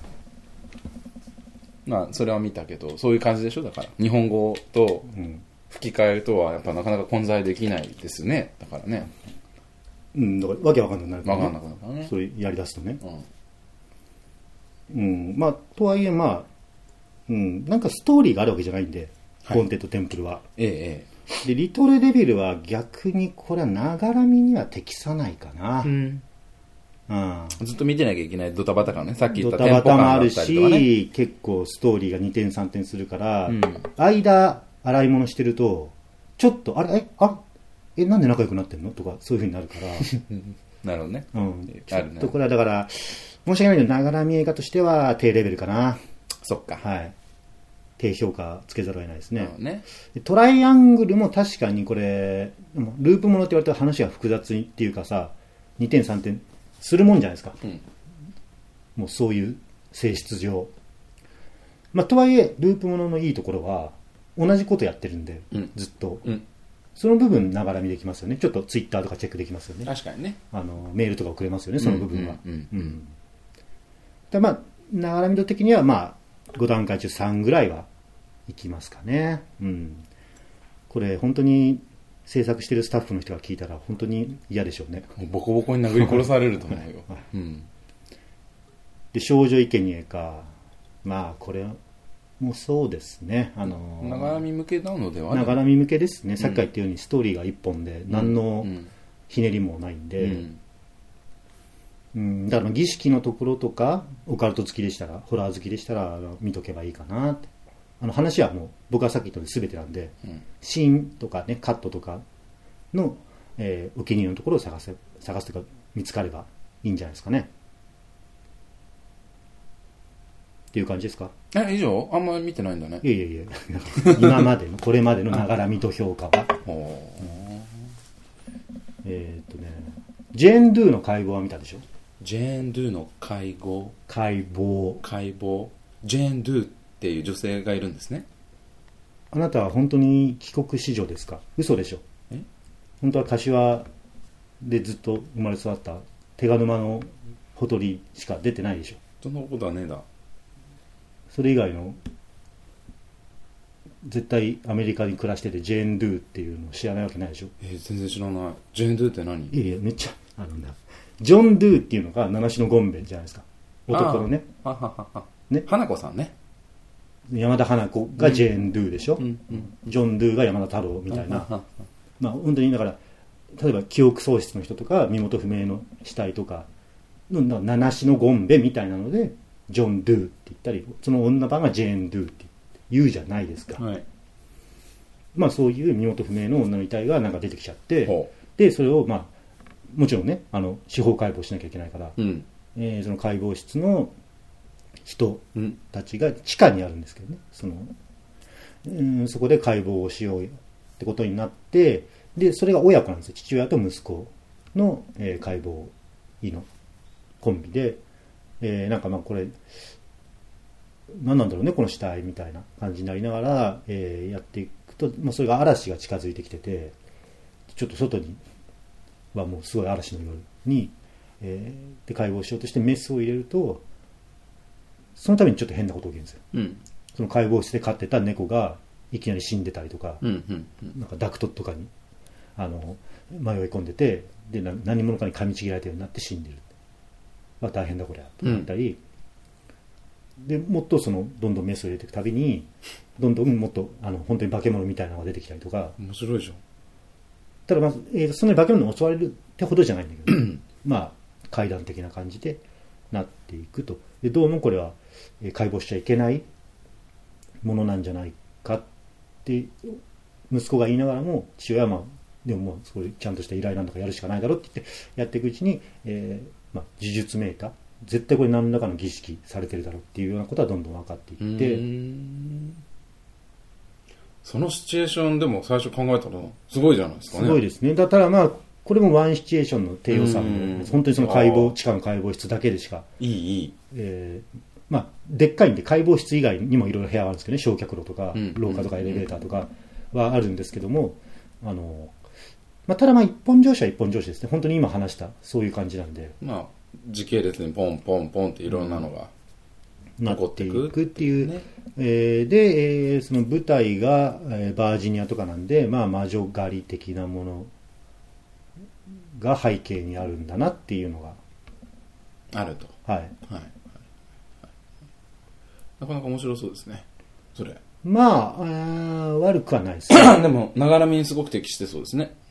まあそれは見たけど、そういう感じでしょ。だから日本語と吹き替えとはやっぱなかなか混在できないですね。だからね。 うん、だからわけわかんなくなるから、 ね。わかんなくなるからね。 それやりだすとね。うん、うん、まあとはいえまあ、うん、なんかストーリーがあるわけじゃないんで、はい、ホーンテッドテンプルは。 ええ。 でリトルデビルは逆にこれはながらみには適さないかな。うんうん、ずっと見てなきゃいけないドタバタ感ね。さっき言ったテンポ感もあるし、結構ストーリーがにてんさんてんするから、うん、間洗い物してるとちょっとあれえあえなんで仲良くなってんのとかそういう風になるからなるほどね、 うん、ちょっとこれはだから申し訳ないけどながらみ映画としては低レベルかな。 そっか、 はい、低評価つけざるを得ないですね。 ね、 トライアングルも確かにこれループものって言われたら話が複雑っていうかさ、にてんさんてんするもんじゃないですか、うん、もうそういう性質上、まあ、とはいえループもののいいところは同じことやってるんで、うん、ずっと、うん、その部分ながら見できますよね。ちょっとツイッターとかチェックできますよね。 確かにね、 あのメールとか送れますよね、その部分は。でまあながら見度的にはまあご段階中さんぐらいはいきますかね、うん、これ本当に制作してるスタッフの人が聞いたら本当に嫌でしょうね。 もうボコボコに殴り殺されると思うよ、うん、 で少女生贄か、まあこれもそうですね、あのながらみ向けなのではながらみ向けですね。さっき言ったようにストーリーがいっぽんで何のひねりもないんで、うんうん、だから儀式のところとかオカルト好きでしたらホラー好きでしたら見とけばいいかなって。あの話はもう僕がさっき言ったように全てなんで、うん、シーンとかねカットとかの、えー、お気に入りのところを探せ探すとか見つかればいいんじゃないですかねっていう感じですか。 え以上あんまり見てないんだね。 いやいやいや今までのこれまでのながらみと評価はうん、えー、っとねジェーン・ドゥの解剖は見たでしょ。 ジェーン・ドゥの解剖解剖解剖ジェーン・ドゥっていう女性がいるんですね。 あなたは本当に帰国子女ですか？嘘でしょ。え本当は柏でずっと生まれ育った手賀沼のほとりしか出てないでしょ。 そんなことはねえだ。 それ以外の絶対アメリカに暮らしててジェーン・ドゥっていうのを知らないわけないでしょ。 えー、全然知らない。ジェーン・ドゥって何？ いやいやめっちゃあるんだ。ジョン・ドゥっていうのが七種のゴンベじゃないですか、男のね。 ははははね、花子さんね。 山田花子がジェーン・ドゥでしょ、うんうん、ジョン・ドゥが山田太郎みたいな、まあ本当にだから例えば記憶喪失の人とか身元不明の死体とかの七種のゴンベみたいなのでジョン・ドゥって言ったり、その女版がジェーン・ドゥって言うじゃないですか、はい、まあそういう身元不明の女の遺体がなんか出てきちゃって、でそれをまあもちろんねあの司法解剖しなきゃいけないから、うんえー、その解剖室の人たちが地下にあるんですけどね、その、うん、そこで解剖をしようってことになって、でそれが親子なんですよ。父親と息子の、えー、解剖医のコンビで、えー、なんかまあこれ何なんだろうねこの死体みたいな感じになりながら、えー、やっていくと、まあ、それが嵐が近づいてきてて、ちょっと外にはもうすごい嵐の夜にえー、で解剖しようとしてメスを入れると、そのためにちょっと変なこと起きるんですよ、うん、その解剖室で飼ってた猫がいきなり死んでたりとか、うんうんうん、なんかダクトとかにあの迷い込んでて、で何者かに噛みちぎられたようになって死んでる、まあ、大変だこれと思ったり、うん、でもっとそのどんどんメスを入れていくたびにどんどんもっとあの本当に化け物みたいなのが出てきたりとか。 面白いじゃん。 ただまず、えー、そんなに化け物に襲われるってほどじゃないんだけどまあ怪談的な感じでなっていくと。でどうもこれは、えー、解剖しちゃいけないものなんじゃないかって息子が言いながらも、父親はまあでももうそういうちゃんとした依頼なんだからやるしかないだろうって言ってやっていくうちに、えーまあ、呪術めいた絶対これ何らかの儀式されてるだろうっていうようなことはどんどん分かっていって、うーん、 そのシチュエーションでも最初考えたのすごいじゃないですかね。 すごいですね。だったらまあこれもワンシチュエーションの低予算で、本当にその解剖地下の解剖室だけでしかいいいい、 えー、まあでっかいんで解剖室以外にもいろいろ部屋があるんですけどね、焼却炉とか廊下とかエレベーターとかはあるんですけども、あの、まあ、ただまあ一本上司は一本上司ですね。本当に今話したそういう感じなんで、 まあ時系列にポンポンポンっていろんなのがなっていくっていう、ね、えー、で、えー、その舞台が、えー、バージニアとかなんで、まあ魔女狩り的なものが背景にあるんだなっていうのがあると。はい、はいはいはい、なかなか面白そうですねそれ。 まあ、あ悪くはないですでもながらみにすごく適してそうですね。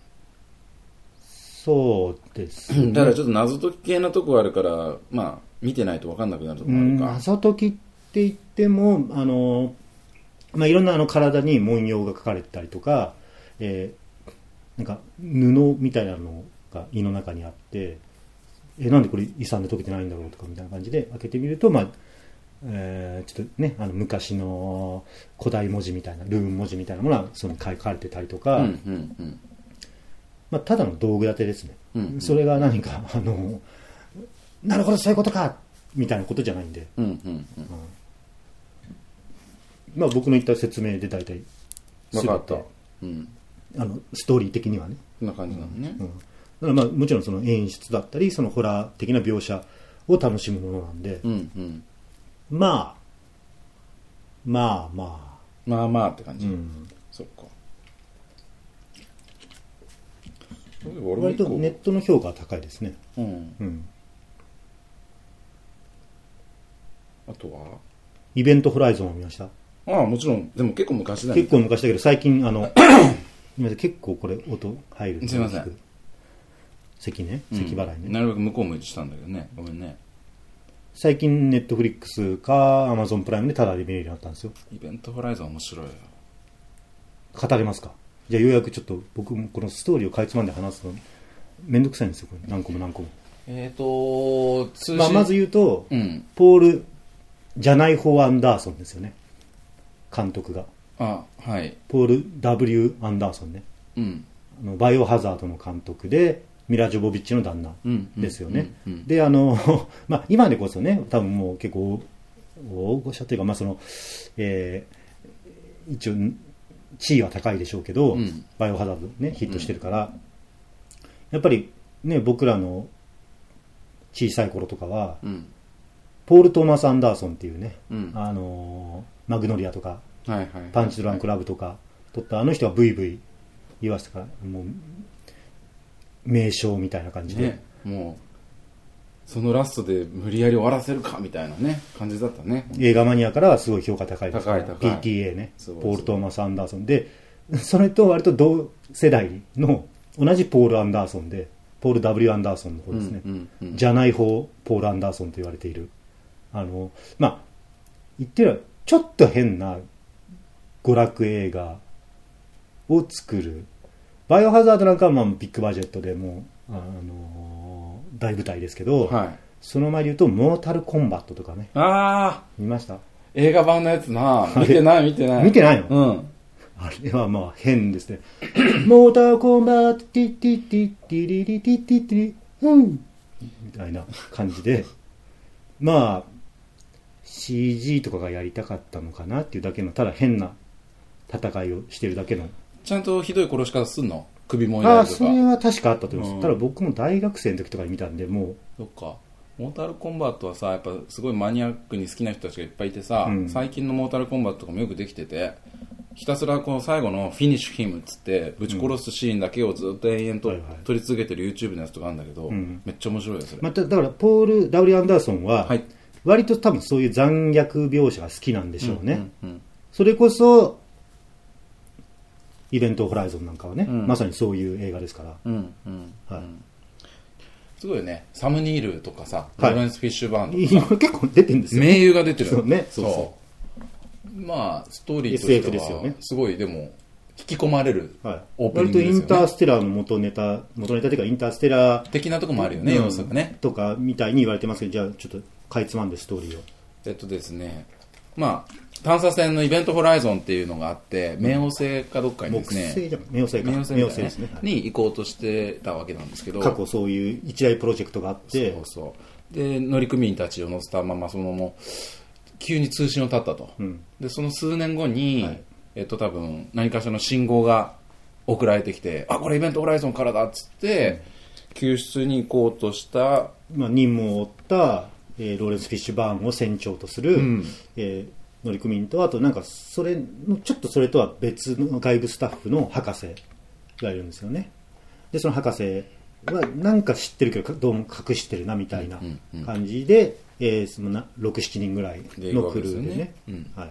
そうですね。 だからちょっと謎解き系のとこあるから、まあ見てないと分かんなくなるところあるか。 謎解きって言っても、あの、まあ、いろんなあの体に文様が描かれてたりとか、えー、なんか布みたいなのが胃の中にあって、えなんでこれ胃酸で溶けてないんだろうとかみたいな感じで開けてみると、まあえー、ちょっとね、あの昔の古代文字みたいなルーン文字みたいなものがその書かれてたりとか、うんうんうん、まあ、ただの道具立てですね、うんうん、それが何かあのなるほどそういうことかみたいなことじゃないんで、うんうんうんうん、まあ僕の言った説明で大体分かった、 うん、あのストーリー的にはねこんな感じなのね、うんうん、 だからまあもちろんその演出だったりそのホラー的な描写を楽しむものなんで、うんうん、まあまあまあまあまあって感じ、うん、そっか。 割とネットの評価は高いですね、うんうん、 あとはイベントホライゾンを見ました？ ああもちろん。でも結構昔だね。結構昔だけど最近あの今結構これ音入る。 すいません。 咳ね、咳払いね、 うん、なるべく向こう向いてしたんだけどね、ごめんね。 最近ネットフリックスかアマゾンプライムでタダで見れるようになったんですよ。 イベントホライゾン面白いよ。 語れますか？じゃあようやくちょっと僕もこのストーリーをかいつまんで話すのめんどくさいんですよ、これ何個も何個も。 えっ、ー、と通信、まあ、まず言うと、うん、ポールじゃない方アンダーソンですよね、監督が。 あ、はい。 ポール ダブリュー アンダーソンね、うん、あのバイオハザードの監督でミラ・ジョボビッチの旦那ですよね、うんうんうんうん、であの、まあ、今でこそね多分もう結構大御所というか、まあそのえー、一応地位は高いでしょうけど、うん、バイオハザードねヒットしてるから、うん、やっぱりね僕らの小さい頃とかは、うん、ポール・トーマス・アンダーソンっていうね、うん、あのマグノリアとか、はいはい、パンチドランクラブとか撮ったあの人はブイブイ言わせたからもう名称みたいな感じで、 ね、もうそのラストで無理やり終わらせるかみたいなね感じだったね。 映画マニアからはすごい評価高いですから。 高い高いピーティーエー ね、ポール・トーマス・アンダーソンで、それと割と同世代の同じポール・アンダーソンでポール ダブリュー アンダーソンの方ですね、うんうんうん、じゃない方ポール・アンダーソンと言われている、あのまあ言ってるちょっと変な娯楽映画を作る。バイオハザードなんかはまあビッグバジェットでもう、あのー、大舞台ですけど、はい、その前で言うとモータルコンバットとかね。 ああ見ました？ 映画版のやつな。見てない見てない見てないの？ うん。 あれはまあ変ですね。モータルコンバットティティティティリリティティティうんみたいな感じでまあ シージー とかがやりたかったのかなっていうだけのただ変な戦いをしてるだけの。 ちゃんとひどい殺し方すんの？ 首もいだりとか。 ああ、それは確かあったと思います、うん、ただ僕も大学生の時とかに見たんで、もうそっか、モータルコンバットはさ、やっぱすごいマニアックに好きな人たちがいっぱいいてさ、うん、最近のモータルコンバットとかもよくできてて、ひたすらこの最後のフィニッシュヒムっつってぶち殺すシーンだけをずっと延々と撮り続けてる YouTube のやつとかあるんだけど、うん、めっちゃ面白いよそれ。 まただからポール・ダブリュー・アンダーソンは割と多分そういう残虐描写が好きなんでしょうね、うんうんうん、それこそイベント・ホライゾンなんかはね、うん、まさにそういう映画ですから、うんうんはい、 すごいよね。サム・ニールとかさ、ローレンス・フィッシュバーンとか結構出てるんですよ。 名優が出てる。 そうね。そうそう。 まあストーリーとしてはすごいでも引き込まれるオープニングですよね。割とインターステラーの元ネタ元ネタというかインターステラー的なとこもあるよね、要素がねとかみたいに言われてますけど、じゃあちょっとかいつまんでストーリーを。 えっとですね、まあ探査船のイベントホライゾンっていうのがあって、冥王星かどっかにですね、 木星じゃん、冥王星か、 冥王星、ね、冥王星ですね、はい、に行こうとしてたわけなんですけど、 過去そういう一大プロジェクトがあって、 そうそうで乗組員たちを乗せたままそのまま急に通信を絶ったと、うん、でその数年後に、はい、えっと多分何かしらの信号が送られてきて、あこれイベントホライゾンからだっつって、うん、救出に行こうとした、 まあ、任務を負った、えー、ローレンス・フィッシュバーンを船長とする、うんえー乗組員と、あとなんかそれのちょっとそれとは別の外部スタッフの博士がいるんですよね。でその博士はなんか知ってるけどどうも隠してるなみたいな感じで、うんうんうんえー、そのなろく、しちにんぐらいのクルーでね、うんはい、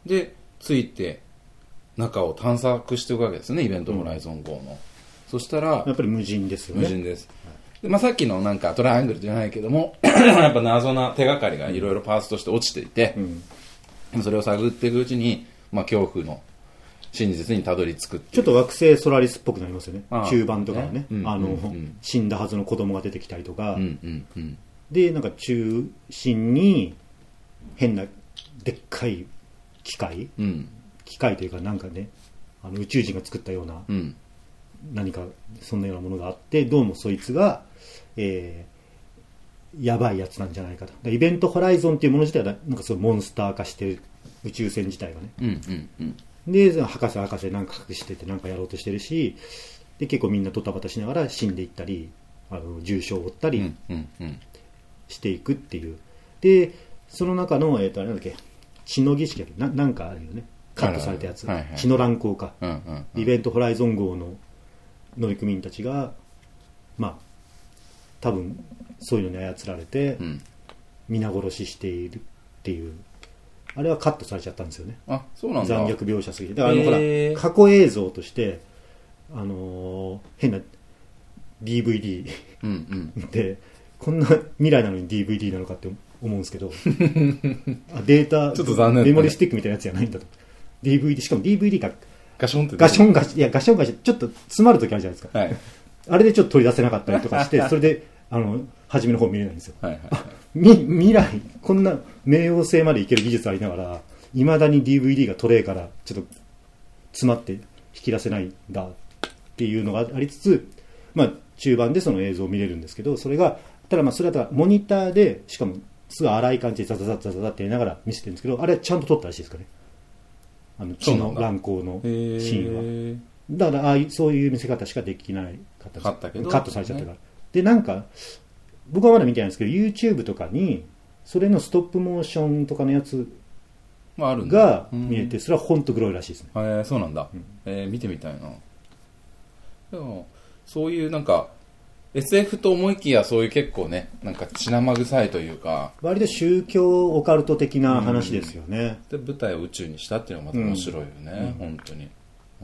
でついて中を探索していくわけですね、イベントホライゾン号の、うん、そしたらやっぱり無人ですよね。 無人です、でまあ、さっきのなんかトライアングルじゃないけどもやっぱ謎な手がかりがいろいろパーツとして落ちていて、うん、それを探っていくうちに、まあ、恐怖の真実にたどり着くっていう。 ちょっと惑星ソラリスっぽくなりますよね。中盤とかはね、ねあの、うんうん、死んだはずの子供が出てきたりとか、うんうんうん、でなんか中心に変なでっかい機械、うん、機械というかなんかねあの宇宙人が作ったような、うん、何かそんなようなものがあって、どうもそいつがえー、やばいやつなんじゃないかと。イベントホライゾンっていうもの自体はなんかそうモンスター化してる宇宙船自体がね、うんうんうん、で博士博士なんか隠しててなんかやろうとしてるし、で結構みんなドタバタしながら死んでいったりあの重傷を負ったりしていくっていう。でその中の、えー、とあれなんだっけ血の儀式な、なんかあるよね、カットされたやつ、はいはい、血の乱行か、うんうんうん、イベントホライゾン号の乗組員たちがまあ多分そういうのに操られて皆殺ししているっていう、あれはカットされちゃったんですよね。 あ、そうなんだ。 残虐描写すぎて、だからあのほら過去映像としてあのー、変な ディーブイディー、うんうん、でこんな未来なのに ディーブイディー なのかって思うんですけどあデータちょっと残念、ね、 メモリスティックみたいなやつじゃないんだと。 ディーブイディー しかも ディーブイディー がガションってガションガシいやガションガシちょっと詰まる時あるじゃないですか、はい、あれでちょっと取り出せなかったりとかしてそれであの初めの方見れないんですよ、はいはいはい、み未来こんな冥王星までいける技術ありながらいまだに ディーブイディー がトレーからちょっと詰まって引き出せないんだっていうのがありつつ、まあ、中盤でその映像を見れるんですけど、それがただまあそれはモニターでしかもすごい荒い感じでザザザザザザってやりながら見せてるんですけど、あれはちゃんと撮ったらしいですかね、あの血の乱行のシーンは。だからああいうそういう見せ方しかできないかったけどカットされちゃったから、ね、でなんか僕はまだ見てないんですけど YouTube とかにそれのストップモーションとかのやつが見えて、それは本当グロいらしいですね。 えー、そうなんだ、うんえー、見てみたいな。でもそういうなんか エスエフ と思いきやそういう結構ねなんか血生臭いというか割と宗教オカルト的な話ですよね、 うん、で舞台を宇宙にしたっていうのがまた面白いよね、うん、本当に、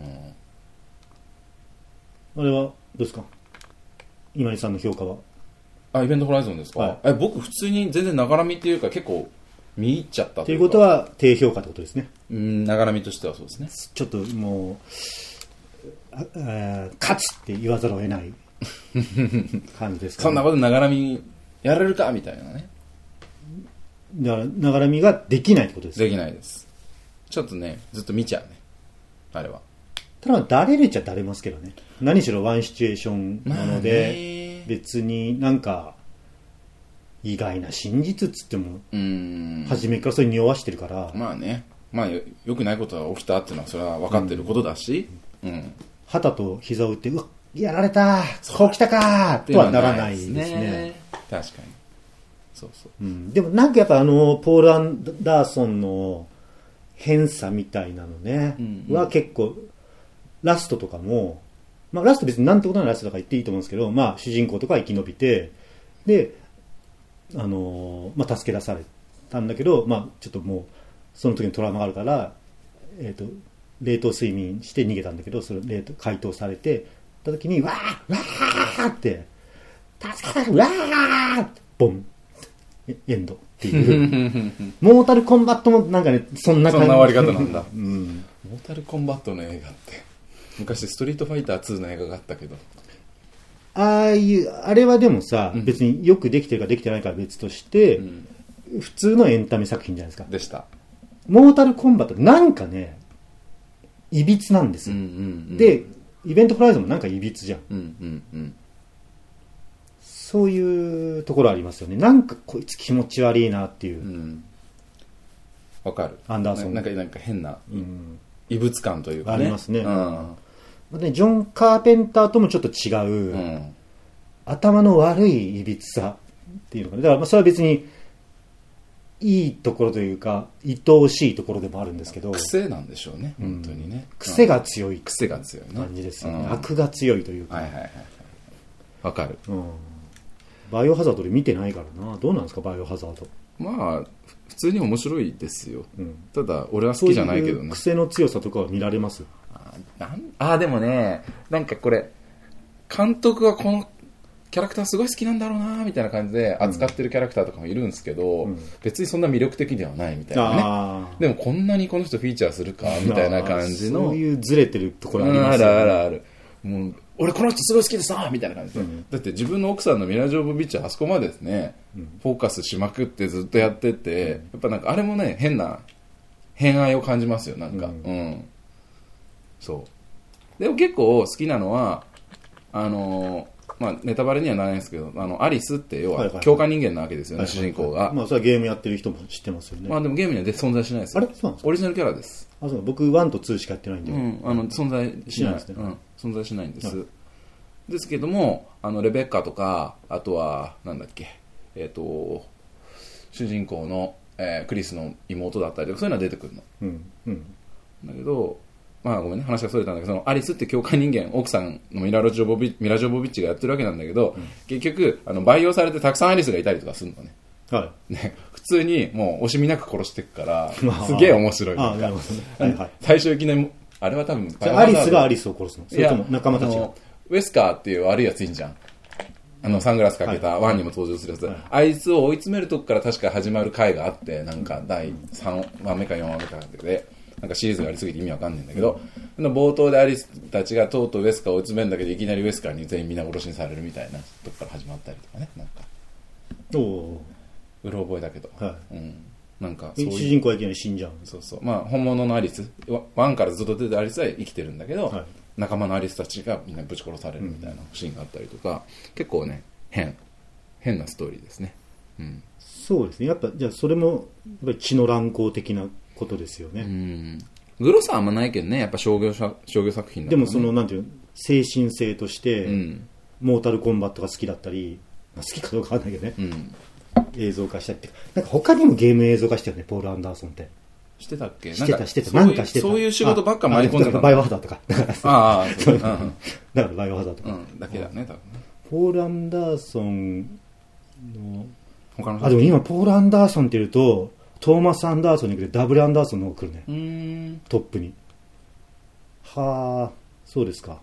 うん、あれはどうですか今井さんの評価は。 あ、イベントホライゾンですか、はい、え僕普通に全然ながら見っていうか結構見入っちゃったというか。ということは低評価ってことですね。 うんながら見としてはそうですね。 ちょっともうああ勝つって言わざるを得ない感じですか、ね、 そんなことながら見やれるかみたいなね。 だからながら見ができないってことですか。 できないです。ちょっとねずっと見ちゃうねあれは。 ただだれるっちゃだれますけどね。何しろワンシチュエーションなので、まあ、別になんか意外な真実っつってもうーん初めからそれに匂わしてるから。 まあね、まあよくないことが起きたっていうのはそれは分かってることだし、うん、うん、 旗と膝を打ってうわやられたこう来たかとはならないですね。 確かにそうそう、 うん、でもなんかやっぱあのポール・アンダーソンの変さみたいなのね、うんうん、は結構ラストとかも、まあ、ラスト別になんてことないラストとか言っていいと思うんですけど、まあ、主人公とか生き延びてで、あのーまあ、助け出されたんだけど、まあ、ちょっともうその時にトラウマがあるから、えーと、冷凍睡眠して逃げたんだけどそれ冷凍解凍されてた時にわーわーって助けたわーってボンエンドっていうモータルコンバットもなんかねそんな感じそんな終わり方なんだ、 うん、 モータルコンバットの映画って昔ストリートファイターツーの映画があったけどああいうあれはでもさ、うん、別によくできてるかできてないかは別として、うん、普通のエンタメ作品じゃないですか。 でした。 モータルコンバットなんかねいびつなんですよ、うんうんうん、でイベントホライゾンもなんかいびつじゃん、うんうんうん、そういうところありますよね。なんかこいつ気持ち悪いなっていう。 わ、うん、かる。 アンダーソンな、なんかなんか変な、うん、異物感というかね。 ありますね。 うん、 またねジョン・カーペンターともちょっと違う、うん、頭の悪いいびつさっていうのかな。だからまあそれは別にいいところというか愛おしいところでもあるんですけど、 癖なんでしょうね、うん、本当にね。 癖が強い、 癖が強い感じですよね、うん、悪が強いというか。 はいはいはい、わかる、 うん、バイオハザードで見てないからな。どうなんですかバイオハザード。 まあ普通に面白いですよ、うん、ただ俺は好きじゃないけどね。そういう癖の強さとかは見られます？ あなんあでもねなんかこれ監督はこのキャラクターすごい好きなんだろうなみたいな感じで扱ってるキャラクターとかもいるんですけど、うん、別にそんな魅力的ではないみたいなね。でもこんなにこの人フィーチャーするかみたいな感じのそういうずれてるところありますよね。 あるあるある。もう俺この人すごい好きでさみたいな感じで、うん、だって自分の奥さんのミラ・ジョーボビッチはあそこまでですね、うん、フォーカスしまくってずっとやってて、うん、やっぱなんかあれもね変な偏愛を感じますよなんか、うんうん、そうでも結構好きなのはあのーまあ、ネタバレにはならないんですけどあのアリスって要は強化人間なわけですよね、はいはいはい、主人公が、 まあ、それはゲームやってる人も知ってますよね。 まあ、でもゲームには存在しないですよ。 あれそうなんですか。 オリジナルキャラです。 あそう僕ワンとツーしかやってないんで、 うん、あの存在しないですね、うん、存在しないんです、はい、ですけどもあのレベッカとかあとはなんだっけえっ、ー、と主人公の、えー、クリスの妹だったりとかそういうのは出てくるの、うんうん、だけどまあごめんね話がそれたんだけどそのアリスって強化人間奥さんのミラ・ジョボビミラ・ジョボビッチがやってるわけなんだけど、うん、結局あの培養されてたくさんアリスがいたりとかするのね、はいね、普通にもう惜しみなく殺していくからすげえ面白い。ああなるほどね、はいはい、最初いきなりあれは多分アリスがアリスを殺すのそれとも仲間たちが。 ウェスカーっていう悪いやついいんじゃんあのサングラスかけたワンにも登場するやつ、はい、あいつを追い詰めるとこから確か始まる回があってなんかだいさんわんめかよんわめかでなんかシリーズがありすぎて意味わかんないんだけど、うん、冒頭でアリスたちがとうとうウェスカーを追い詰めるんだけどいきなりウェスカーに全員皆殺しにされるみたいなとこから始まったりとかねなんかおうろ覚えだけど、はいうん、なんかそういう主人公はいきなり死んじゃう。 そうそうまあ本物のアリスワンからずっと出てるアリスは生きてるんだけど、はい、仲間のアリスたちがみんなぶち殺されるみたいなシーンがあったりとか、うん、結構ね変変なストーリーですね、うん、 そうですね。やっぱじゃあそれもやっぱり血の乱行的なことですよね。うんグロさはあんまないけどねやっぱ商業商業作品だから、ね、 でもそのなんていうの精神性として、うん、モータルコンバットが好きだったり好きかどうかわかんないけどね、うん、映像化したりってなんか他にもゲーム映像化してるねポール・アンダーソンって。 してたっけ。 してたしてたなんかしてたそういう仕事ばっか回り込んでた。 バイオハザードとかああそう、うん、 だからバイオハザードとか、 うん、だけだね多分ね。 ポール・アンダーソンの他のあでも今ポール・アンダーソンって言うとトーマス・アンダーソンに来てダブル・アンダーソンの方が来るね。うーんトップに。はあそうですか。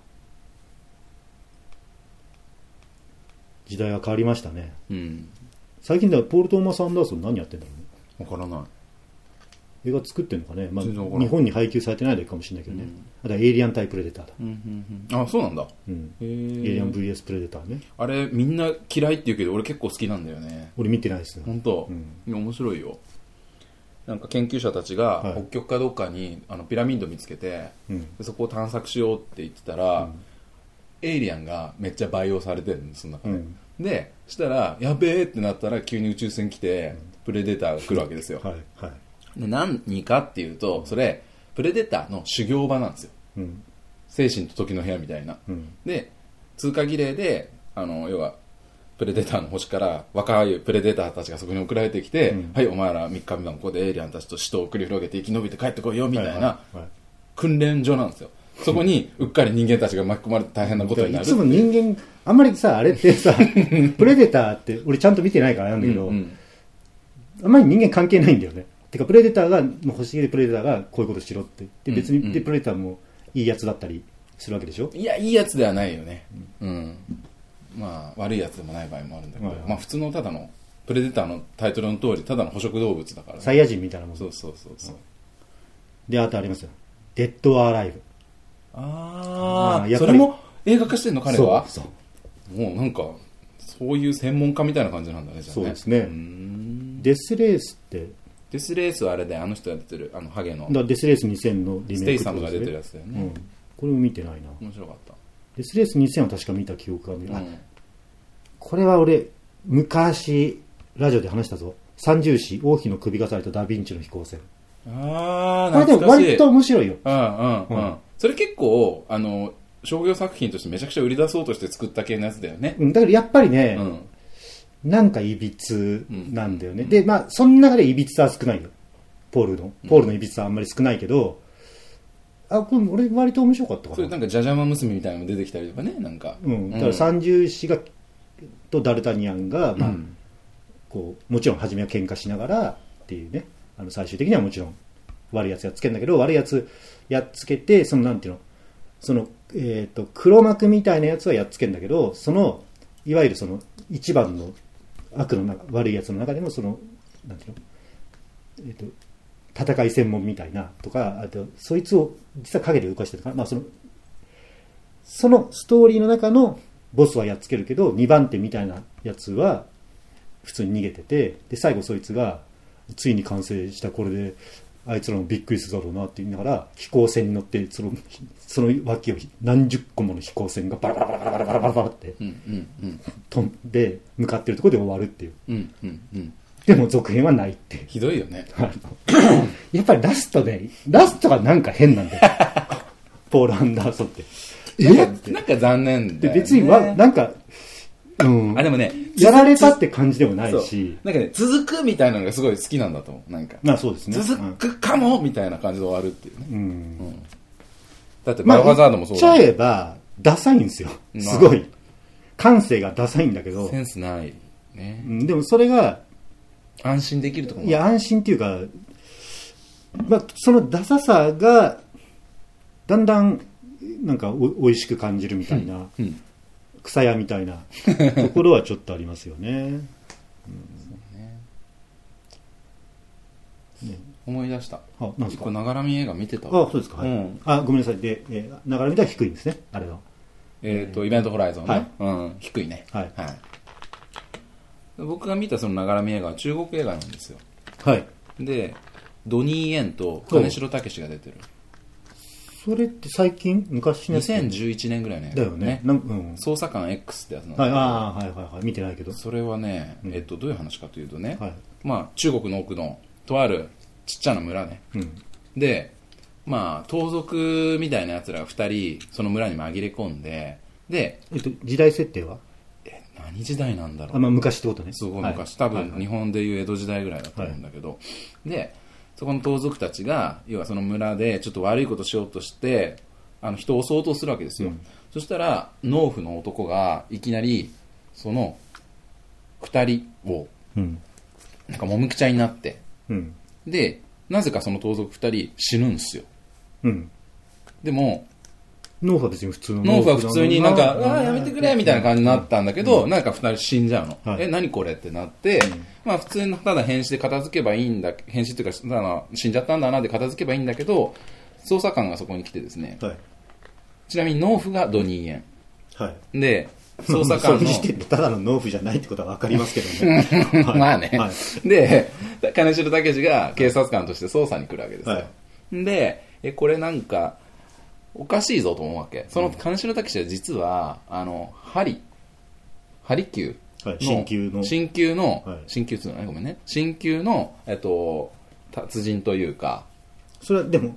時代は変わりましたね、うん、最近ではポール・トーマス・アンダーソン何やってんだろうね。 わからない。 映画作ってんのかね、まあ、日本に配給されてないだけかもしれないけどね、うん、あとはエイリアン対プレデターだ、うんうんうん、あそうなんだ、うん、 エイリアン ブイエス プレデターね。 あれみんな嫌いって言うけど俺結構好きなんだよね。 俺見てないですね本当、うん、面白いよ。なんか研究者たちが北極かどっかにあのピラミッド見つけて、うん、でそこを探索しようって言ってたら、うん、エイリアンがめっちゃ培養されてるんですその中で、うん、でしたらやべえってなったら急に宇宙船来て、うん、プレデターが来るわけですよ、はいはい、で何かっていうとそれプレデターの修行場なんですよ、うん、 精神と時の部屋みたいな、 うん、 で通過儀礼であの要はプレデターの星から若いプレデターたちがそこに送られてきて、うん、はいお前らみっかめはここでエイリアンたちと死闘を繰り広げて生き延びて帰ってこいよみたいな訓練所なんですよ。そこにうっかり人間たちが巻き込まれて大変なことになる。 いつも人間あんまりさあれってさプレデターって俺ちゃんと見てないからなんだけど、うんうん、あんまり人間関係ないんだよね。てかプレデターが欲しいプレデターがこういうことしろってで別に、うんうん、でプレデターもいいやつだったりするわけでしょ。 いやいいやつではないよね、うん、うん、まあ悪いやつでもない場合もあるんだけど、はいはい、まあ普通のただのプレデターのタイトルの通りただの捕食動物だから、ね、 サイヤ人みたいなもん。 そうそうそうそう、うん、 であとありますよデッド・アーライブ。 ああそれも映画化してんの彼は。そうそうもうなんかそういう専門家みたいな感じなんだねじゃあね。 そうですね。うーんデスレースってデスレースはあれであの人が出てるあのハゲのだデスレースにせんのリメイク、ね、 ステイサムが出てるやつだよね、うん、 これも見てないな。 面白かった。 デスレースにせんは確か見た記憶があるんだけど、うん、これは俺昔ラジオで話したぞ。三重視王妃の首がされたダヴィンチの飛行船。 ああこれでも割と面白いよ。 うんうんうん、うん、それ結構あの商業作品としてめちゃくちゃ売り出そうとして作った系のやつだよね。 だからやっぱりね、うん、なんかいびつなんだよね、うん、でまあその中でいびつさは少ないよ。ポールのポールのいびつさはあんまり少ないけど、うん、あこれ俺割と面白かったかな。 それなんかジャジャマ娘みたいなのも出てきたりとかねなんか、 うん、だから三重視がとダルタニアンが、まあうん、こうもちろん初めは喧嘩しながらっていうね、あの最終的にはもちろん悪いやつやっつけるんだけど、悪いやつやっつけてそのなんていうのその、えー、と黒幕みたいなやつはやっつけるんだけど、そのいわゆるその一番の悪の中悪いやつの中でもそのなんていうの、えー、と戦い専門みたいなとか、あとそいつを実は影で動かしてるから、まあ、そのそのストーリーの中のボスはやっつけるけどにばん手みたいなやつは普通に逃げてて、で最後そいつがついに完成したこれであいつらもびっくりするだろうなって言いながら飛行船に乗ってそのその脇を何十個もの飛行船がバラバラバラバラバラバラバラって飛んで向かってるところで終わるっていう、うんうんうん、でも続編はないっていう。 ひどいよねやっぱりラストねラストがなんか変なんだよポール・アンダーソンってなんかなんか残念だよね。 で別にわなんかうん、 あでもねやられたって感じでもないし、 なんかね続くみたいなのがすごい好きなんだと思う。なんかまあそうですね、 続くかも、うん、みたいな感じで終わるっていうね、うんうん、だってバイオハザードもそうだ、 まあ、言っちゃえばダサいんですよすごい、まあ、感性がダサいんだけどセンスないね、 うん、でもそれが安心できるところ。 いや安心っていうか、まあ、そのダサさがだんだんなんかお美味しく感じるみたいな、うんうん草屋みたいなところはちょっとありますよね、うん、ねね思い出した。 あなんですか。 ながらみ映画見てた。 あそうですか、はい、うん、あごめんなさい。で、えー、ながらみでは低いんですねあれは。 えっ、ー、とイベントホライゾンね、はいうん、低いね、 はいはい、僕が見たそのながらみ映画は中国映画なんですよ。 はいでドニー・イエンと金城武が出てる。 それって最近昔のにせんじゅういちねんぐらいのやつだよね。なん、うん、 捜査官 X ってやつなんだけど、はい、あはいはいはい見てないけど、 それはね、 うん、 えっとどういう話かというとね、 はい、 まあ中国の奥のとあるちっちゃな村ね、うん、でまあ盗賊みたいなやつらがふたりその村に紛れ込んで、でえっと時代設定はえ何時代なんだろう。 あ、まあ、昔ってことね。 すごい昔、はい、多分日本でいう江戸時代ぐらいだと思うんだけど、はい、でそこの盗賊たちが要はその村でちょっと悪いことしようとしてあの人を襲おうとするわけですよ、うん、そしたら農夫の男がいきなりそのふたりをなんかもみくちゃになって、うん、でなぜかその盗賊ふたり死ぬんですよ、うん、でも農夫は別に普通の農夫は普通になんかうわやめてくれみたいな感じになったんだけど、うん、なんかふたり死んじゃうの、はい、え何これってなって、うん、まあ普通のただ変死で片付けばいいんだ変死っていうかただ死んじゃったんだなで片付けばいいんだけど捜査官がそこに来てですね、はい、ちなみに農夫がドニー・イエン、はい、で捜査官のその時点でただの農夫じゃないってことは分かりますけどねはい、まあね、はい、で金城武が警察官として捜査に来るわけですよ、はい、でえこれなんかおかしいぞと思うわけ。その金城武は実はあの針針球の鍼灸の鍼灸の鍼灸っていうのねごめんね鍼灸のえっと達人というかそれはでも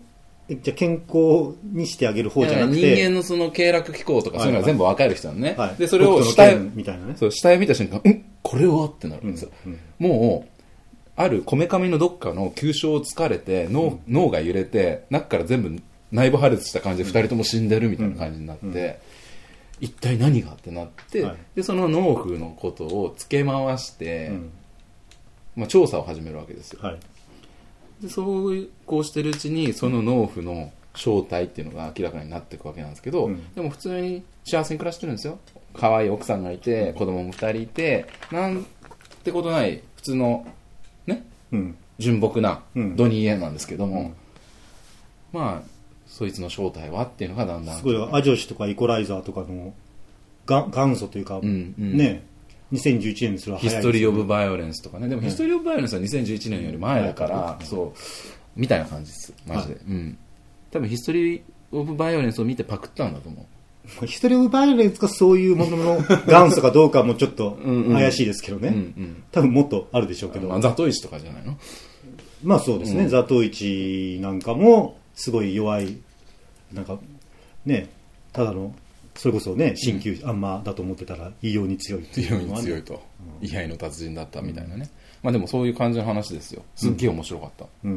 じゃあ健康にしてあげる方じゃなくて、 人間のその経絡機構とかそういうのが全部分かる人なのね、 はいはい、 でそれを下へみたいなね、 そう下へ見た瞬間、うんこれはってなるんですよ、 うんうん、 もうあるこめかみのどっかの急所を突かれて 脳,、うん、脳が揺れて中から全部内部破裂した感じでふたりとも死んでるみたいな感じになって、うんうん、一体何がってなって、はい、でその脳風のことを付け回して、うんまあ、調査を始めるわけですよ、はい、でそうこうしてるうちにその農夫の正体っていうのが明らかになっていくわけなんですけど、うん、でも普通に幸せに暮らしてるんですよ。可愛い奥さんがいて子供もふたりいてなんてことない普通のね、うん、純朴なドニー・イエンなんですけども、うん、まあそいつの正体はっていうのがだんだんすごいアジョシとかイコライザーとかのが元祖というか、うんうん、ねにせんじゅういちねんにするヒストリー・オブ・バイオレンスとかね。でもヒストリー・オブ・バイオレンスはにせんじゅういちねんより前だから、はい、そうみたいな感じですマジで、はい、うん、多分ヒストリー・オブ・バイオレンスを見てパクったんだと思う。ヒストリー・オブ・バイオレンスがそういうものの元祖かどうかもちょっと怪しいですけどねうん、うん、多分もっとあるでしょうけど、 まあ、ザトウイチとかじゃないの。 まあそうですね、うん、ザトウイチなんかもすごい弱いなんかねただのそれこそね鍼灸あんまだと思ってたら異様に強いっていう異様に強いと、うん、位牌の達人だったみたいなね、うん、まあでもそういう感じの話ですよ。すっげえ面白かった、うんうん、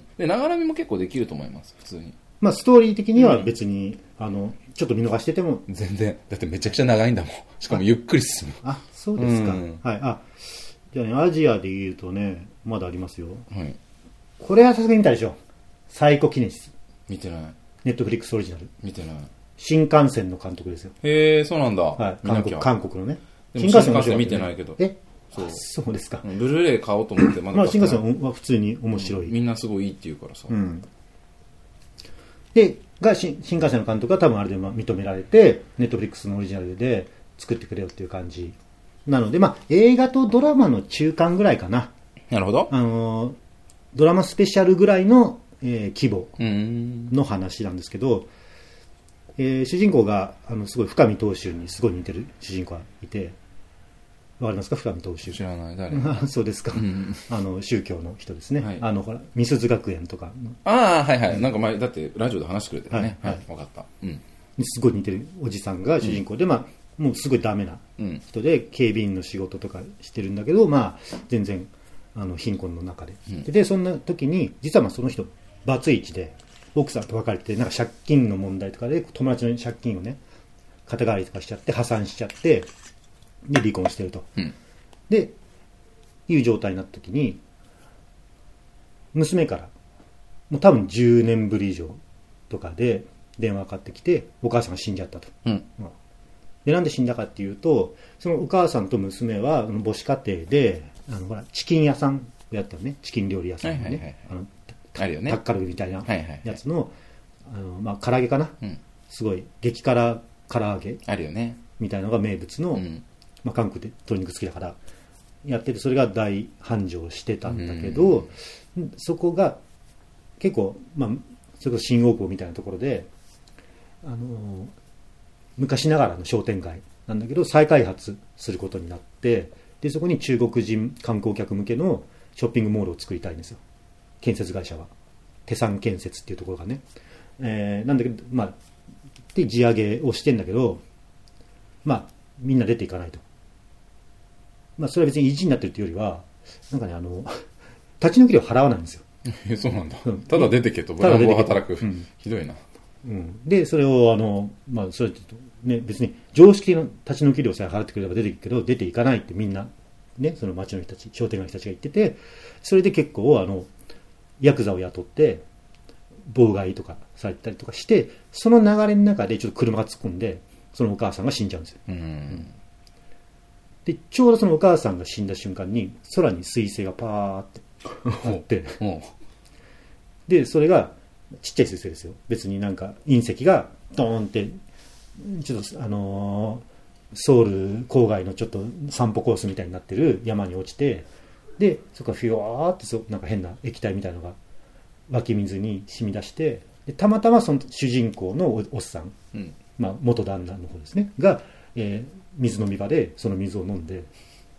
でながらみも結構できると思います普通に。 まあストーリー的には別に、うん、あのちょっと見逃してても全然だってめちゃくちゃ長いんだもん。しかもゆっくり進む。 あ, あそうですか、うん、はい。あじゃあねアジアで言うとねまだありますよ、はい、これはさすがに見たでしょ。サイコキネシス。 見てない。 ネットフリックスオリジナル。 見てない。 新幹線の監督ですよ。 へえそうなんだ、 はい、韓国、韓国のね。 新幹線、ね、新幹線見てないけど。 えそうそうですか。 ブルーレイ買おうと思ってまだまあ新幹線は普通に面白い、 うん、みんなすごいいいって言うからさ、うん、 でが新幹線の監督は多分あれで認められてネットフリックスのオリジナルで作ってくれよっていう感じなので、まあ映画とドラマの中間ぐらいかな。 なるほど。 あのドラマスペシャルぐらいの、えー、規模の話なんですけど、えー、主人公があのすごい深見東秀にすごい似てる主人公がいて、わかりますか深見東秀。 知らない誰そうですか、うん、あの宗教の人ですね、はい、あのほら美鈴学園とかああはいはい、うん、なんか前だってラジオで話してくれてるね、はい、はい、分かった、うん、 すごい似てるおじさんが主人公で、うん、まあもうすごいダメな人で、うん、警備員の仕事とかしてるんだけど、まあ全然あの貧困の中で、うん、でそんな時に実はまあその人バツイチで奥さんと別れてなんか借金の問題とかで友達の借金をね肩代わりとかしちゃって破産しちゃってで離婚してると、うん、でいう状態になった時に娘からもう多分じゅうねんぶり以上とかで電話がかかってきてお母さんが死んじゃったと、うんでなんで死んだかっていうとそのお母さんと娘は母子家庭であのほらチキン屋さんをやったのね。チキン料理屋さんのね、はいはいはい、あのあるよね、 タッカルビみたいなやつの、はいはいはい、あのまあ、唐揚げかな、うん、すごい激辛唐揚げあるよねみたいなのが名物の、うんまあ、韓国で鶏肉好きだからやっててそれが大繁盛してたんだけど、うん、そこが結構、まあ、それこそ新大久保みたいなところで、あのー、昔ながらの商店街なんだけど再開発することになってでそこに中国人観光客向けのショッピングモールを作りたいんですよ。建設会社はテサン建設っていうところがね、えー、なんだけどまあで地上げをしてんだけどまあみんな出ていかないと。まあそれは別に意地になってるというよりはなんかねあの立ち退き料払わないんですよ。 えそうなんだ、うん、ただ出てけとブランコを働く、うん、ひどいな、 うん、でそれをあのまあそれね別に常識の立ち退き料さえ払ってくれれば出ていくけど出ていかないってみんなねその町の人たち商店街の人たちが言っててそれで結構あのヤクザを雇って妨害とかされたりとかしてその流れの中でちょっと車が突っ込んでそのお母さんが死んじゃうんですよ、うんうん、でちょうどそのお母さんが死んだ瞬間に空に彗星がパーってあってでそれがちっちゃい彗星ですよ。別になんか隕石がドーンってちょっとあのー、ソウル郊外のちょっと散歩コースみたいになってる山に落ちてでそこからフィワーってそなんか変な液体みたいなのが湧き水に染み出してでたまたまその主人公の お, おっさん、うんまあ、元旦那の方ですねが、えー、水飲み場でその水を飲んで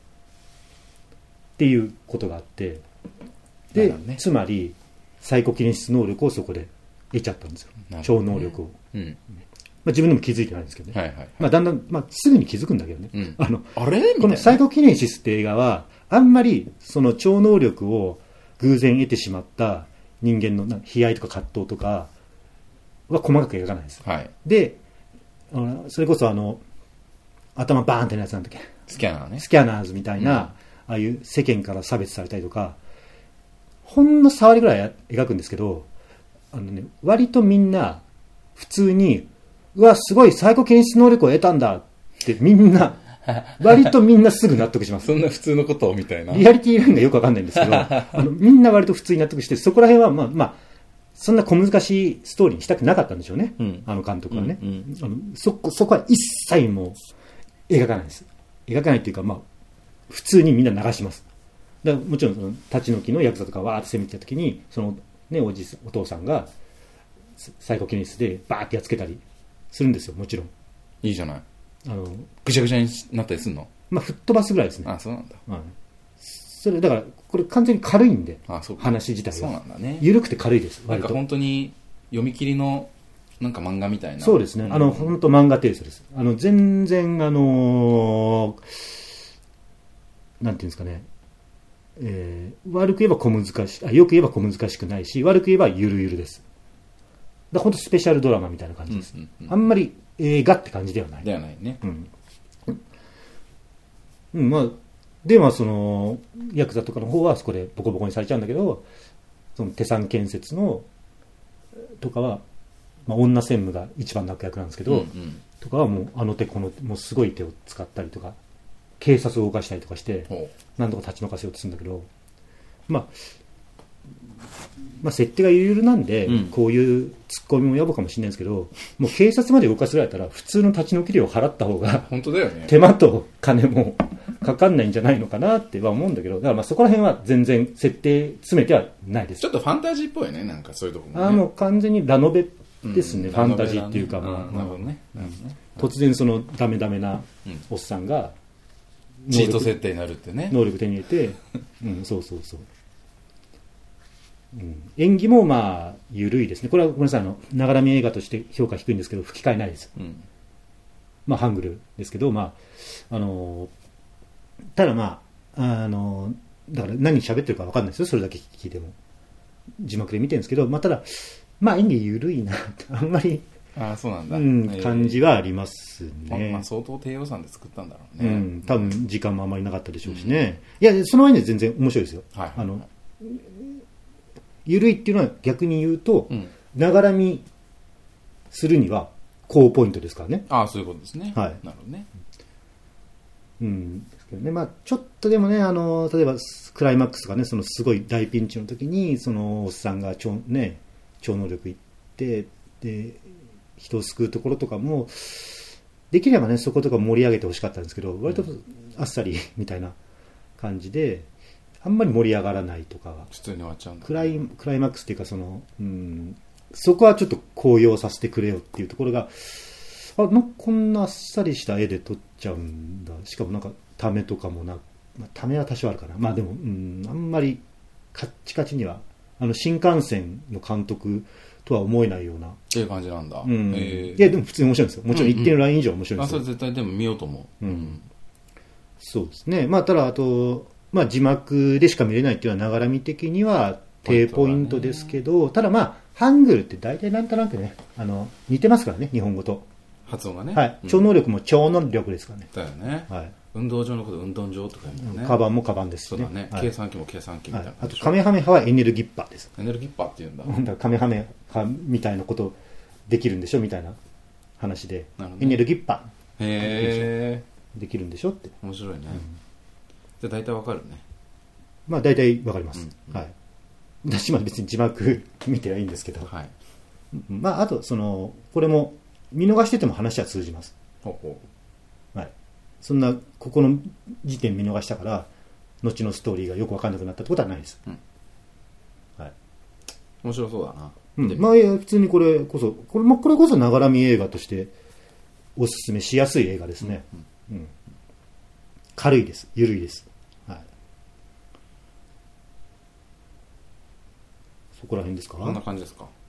っていうことがあってで、ね、つまりサイコキネシス能力をそこで得ちゃったんですよ、ね、超能力を、うんまあ、自分でも気づいてないんですけどね、 はいはいはいまあ、だんだん、まあ、すぐに気づくんだけどね、 うん、 あのあれこのサイコキネシスって映画はあんまりその超能力を偶然得てしまった人間の悲哀とか葛藤とかは細かく描かないです、 はい、 でそれこそあの頭バーンってなやつなんだっけ、 スキャナーね、 スキャナーズみたいな、うん、ああいう世間から差別されたりとかほんの触りぐらい描くんですけど、あの、ね、割とみんな普通にうわすごいサイコキネシス能力を得たんだってみんな割とみんなすぐ納得しますそんな普通のことをみたいなリアリティラインがよくわかんないんですけどあのみんな割と普通に納得して、そこら辺はまあまあそんな小難しいストーリーにしたくなかったんでしょうね、うん、あの監督はね、うんうん、あの そ, そこは一切もう描かないです。描かないっていうか、まあ、普通にみんな流します。だからもちろんその立ち退きのヤクザとかわーって攻めてた時にその、ね、おじお父さんがサイコキネシスでバーってやっつけたりするんですよ。もちろんいいじゃない。 あのぐちゃぐちゃになったりするの？ まあ吹っ飛ばすぐらいですね。 あ、そうなんだ、 はい、それだからこれ完全に軽いんで、 あそう話自体はそうなんだね。 緩くて軽いです。 割となんか本当に読み切りのなんか漫画みたいな。 そうですね、うん、あの本当漫画テイストです。あの全然あのー、なんていうんですかね、えー、悪く言えば小難しい、あよく言えば小難しくないし、悪く言えばゆるゆるです。だ本当スペシャルドラマみたいな感じです、うんうんうん、あんまり映画って感じではないではないね、 うんうん、まあでまあそのヤクザとかの方はそこでボコボコにされちゃうんだけど、その手三建設のとかは、まあ、女専務が一番の悪役なんですけど、うんうん、とかはもうあの手このもうすごい手を使ったりとか警察を動かしたりとかして何とか立ち退かせようとするんだけど、まあまあ、設定がゆるゆるなんで、うん、こういうツッコミもやぶかもしれないんですけど、もう警察まで動かせられたら普通の立ち退き料を払った方が本当だよね、 手間と金もかかんないんじゃないのかなっては思うんだけど、だからまあそこら辺は全然設定詰めてはないです。 ちょっとファンタジーっぽいね、なんかそういうところも、ね、 あもう完全にラノベですね、うん、ファンタジーっていうか、まあ、 なるほどね、 うん、突然そのダメダメなおっさんがチート設定になるってね、 能力手に入れて、うん、そうそうそう、うん、演技もまあ緩いですね。これはごめんなさい、あのながらみ映画として評価低いんですけど吹き替えないです、うん、まあハングルですけど、まああのただまああのだから何喋ってるか分かんないですよ、それだけ聞いても字幕で見てるんですけど、まあただまあ演技緩いなってあんまりあそうなんだ、 うん、感じはありますね。 まあ、相当低予算で作ったんだろうね、 うん、多分時間もあまりなかったでしょうしね、うん、いやその前に全然面白いですよ、はいはいはい、あの緩いっていうのは逆に言うとながらみするには高ポイントですからね。 ああそういうことですね、 はい、 なるほどね、 うんですけどね、まあ、ちょっとでもねあの例えばクライマックスとかね、そのすごい大ピンチの時にそのおっさんが超、ね、超能力いってで人を救うところとかもできればねそことか盛り上げてほしかったんですけど、割とあっさりみたいな感じであんまり盛り上がらないとか、 普通に終わっちゃうんだ、ね、 クライ、クライマックスっていうかその、うん、そこはちょっと高揚させてくれよっていうところが、あなんかこんなあっさりした絵で撮っちゃうんだ、しかもなんかためとかもな、まあ、ためは多少あるかな、まあでも、うん、あんまりカッチカチにはあの新幹線の監督とは思えないようなっていう感じなんだ、 うんえー、いやでも普通に面白いんですよ、もちろん一定のライン以上面白いんですよ、 うんうん、あそれ絶対でも見ようと思う、 うん、そうですね。まあただあと、まあ、字幕でしか見れないっていうのはながらみ的には低ポイントですけど、ただまあハングルって大体なんとなくねあの似てますからね、日本語と発音がね、 はい、超能力も超能力ですからね、 だよね、はい、運動場のこと運動場とか言うもんね、 カバンもカバンですしね、 そうだね、はい、計算機も計算機みたいな、はい、 あとカメハメハはエネルギッパーです。 エネルギッパーって言うんだ、 だからカメハメハみたいなことできるんでしょみたいな話で、ね、エネルギッパーへできるんでしょって。 面白いね、うん、じゃあ大体わかるね。 まあ大体わかります、うんうん、はい。私は別に字幕見てはいいんですけど、はい、まああとそのこれも見逃してても話は通じます。ほうほう、はい、そんなここの時点見逃したから後のストーリーがよく分かんなくなったってことはないです、うん、はい、 面白そうだな、 うん、まあ普通にこれこそこれもこれこそながらみ映画としておすすめしやすい映画ですね、うんうんうん、軽いです、緩いです、はい、そこら辺ですか。 こんな感じですか。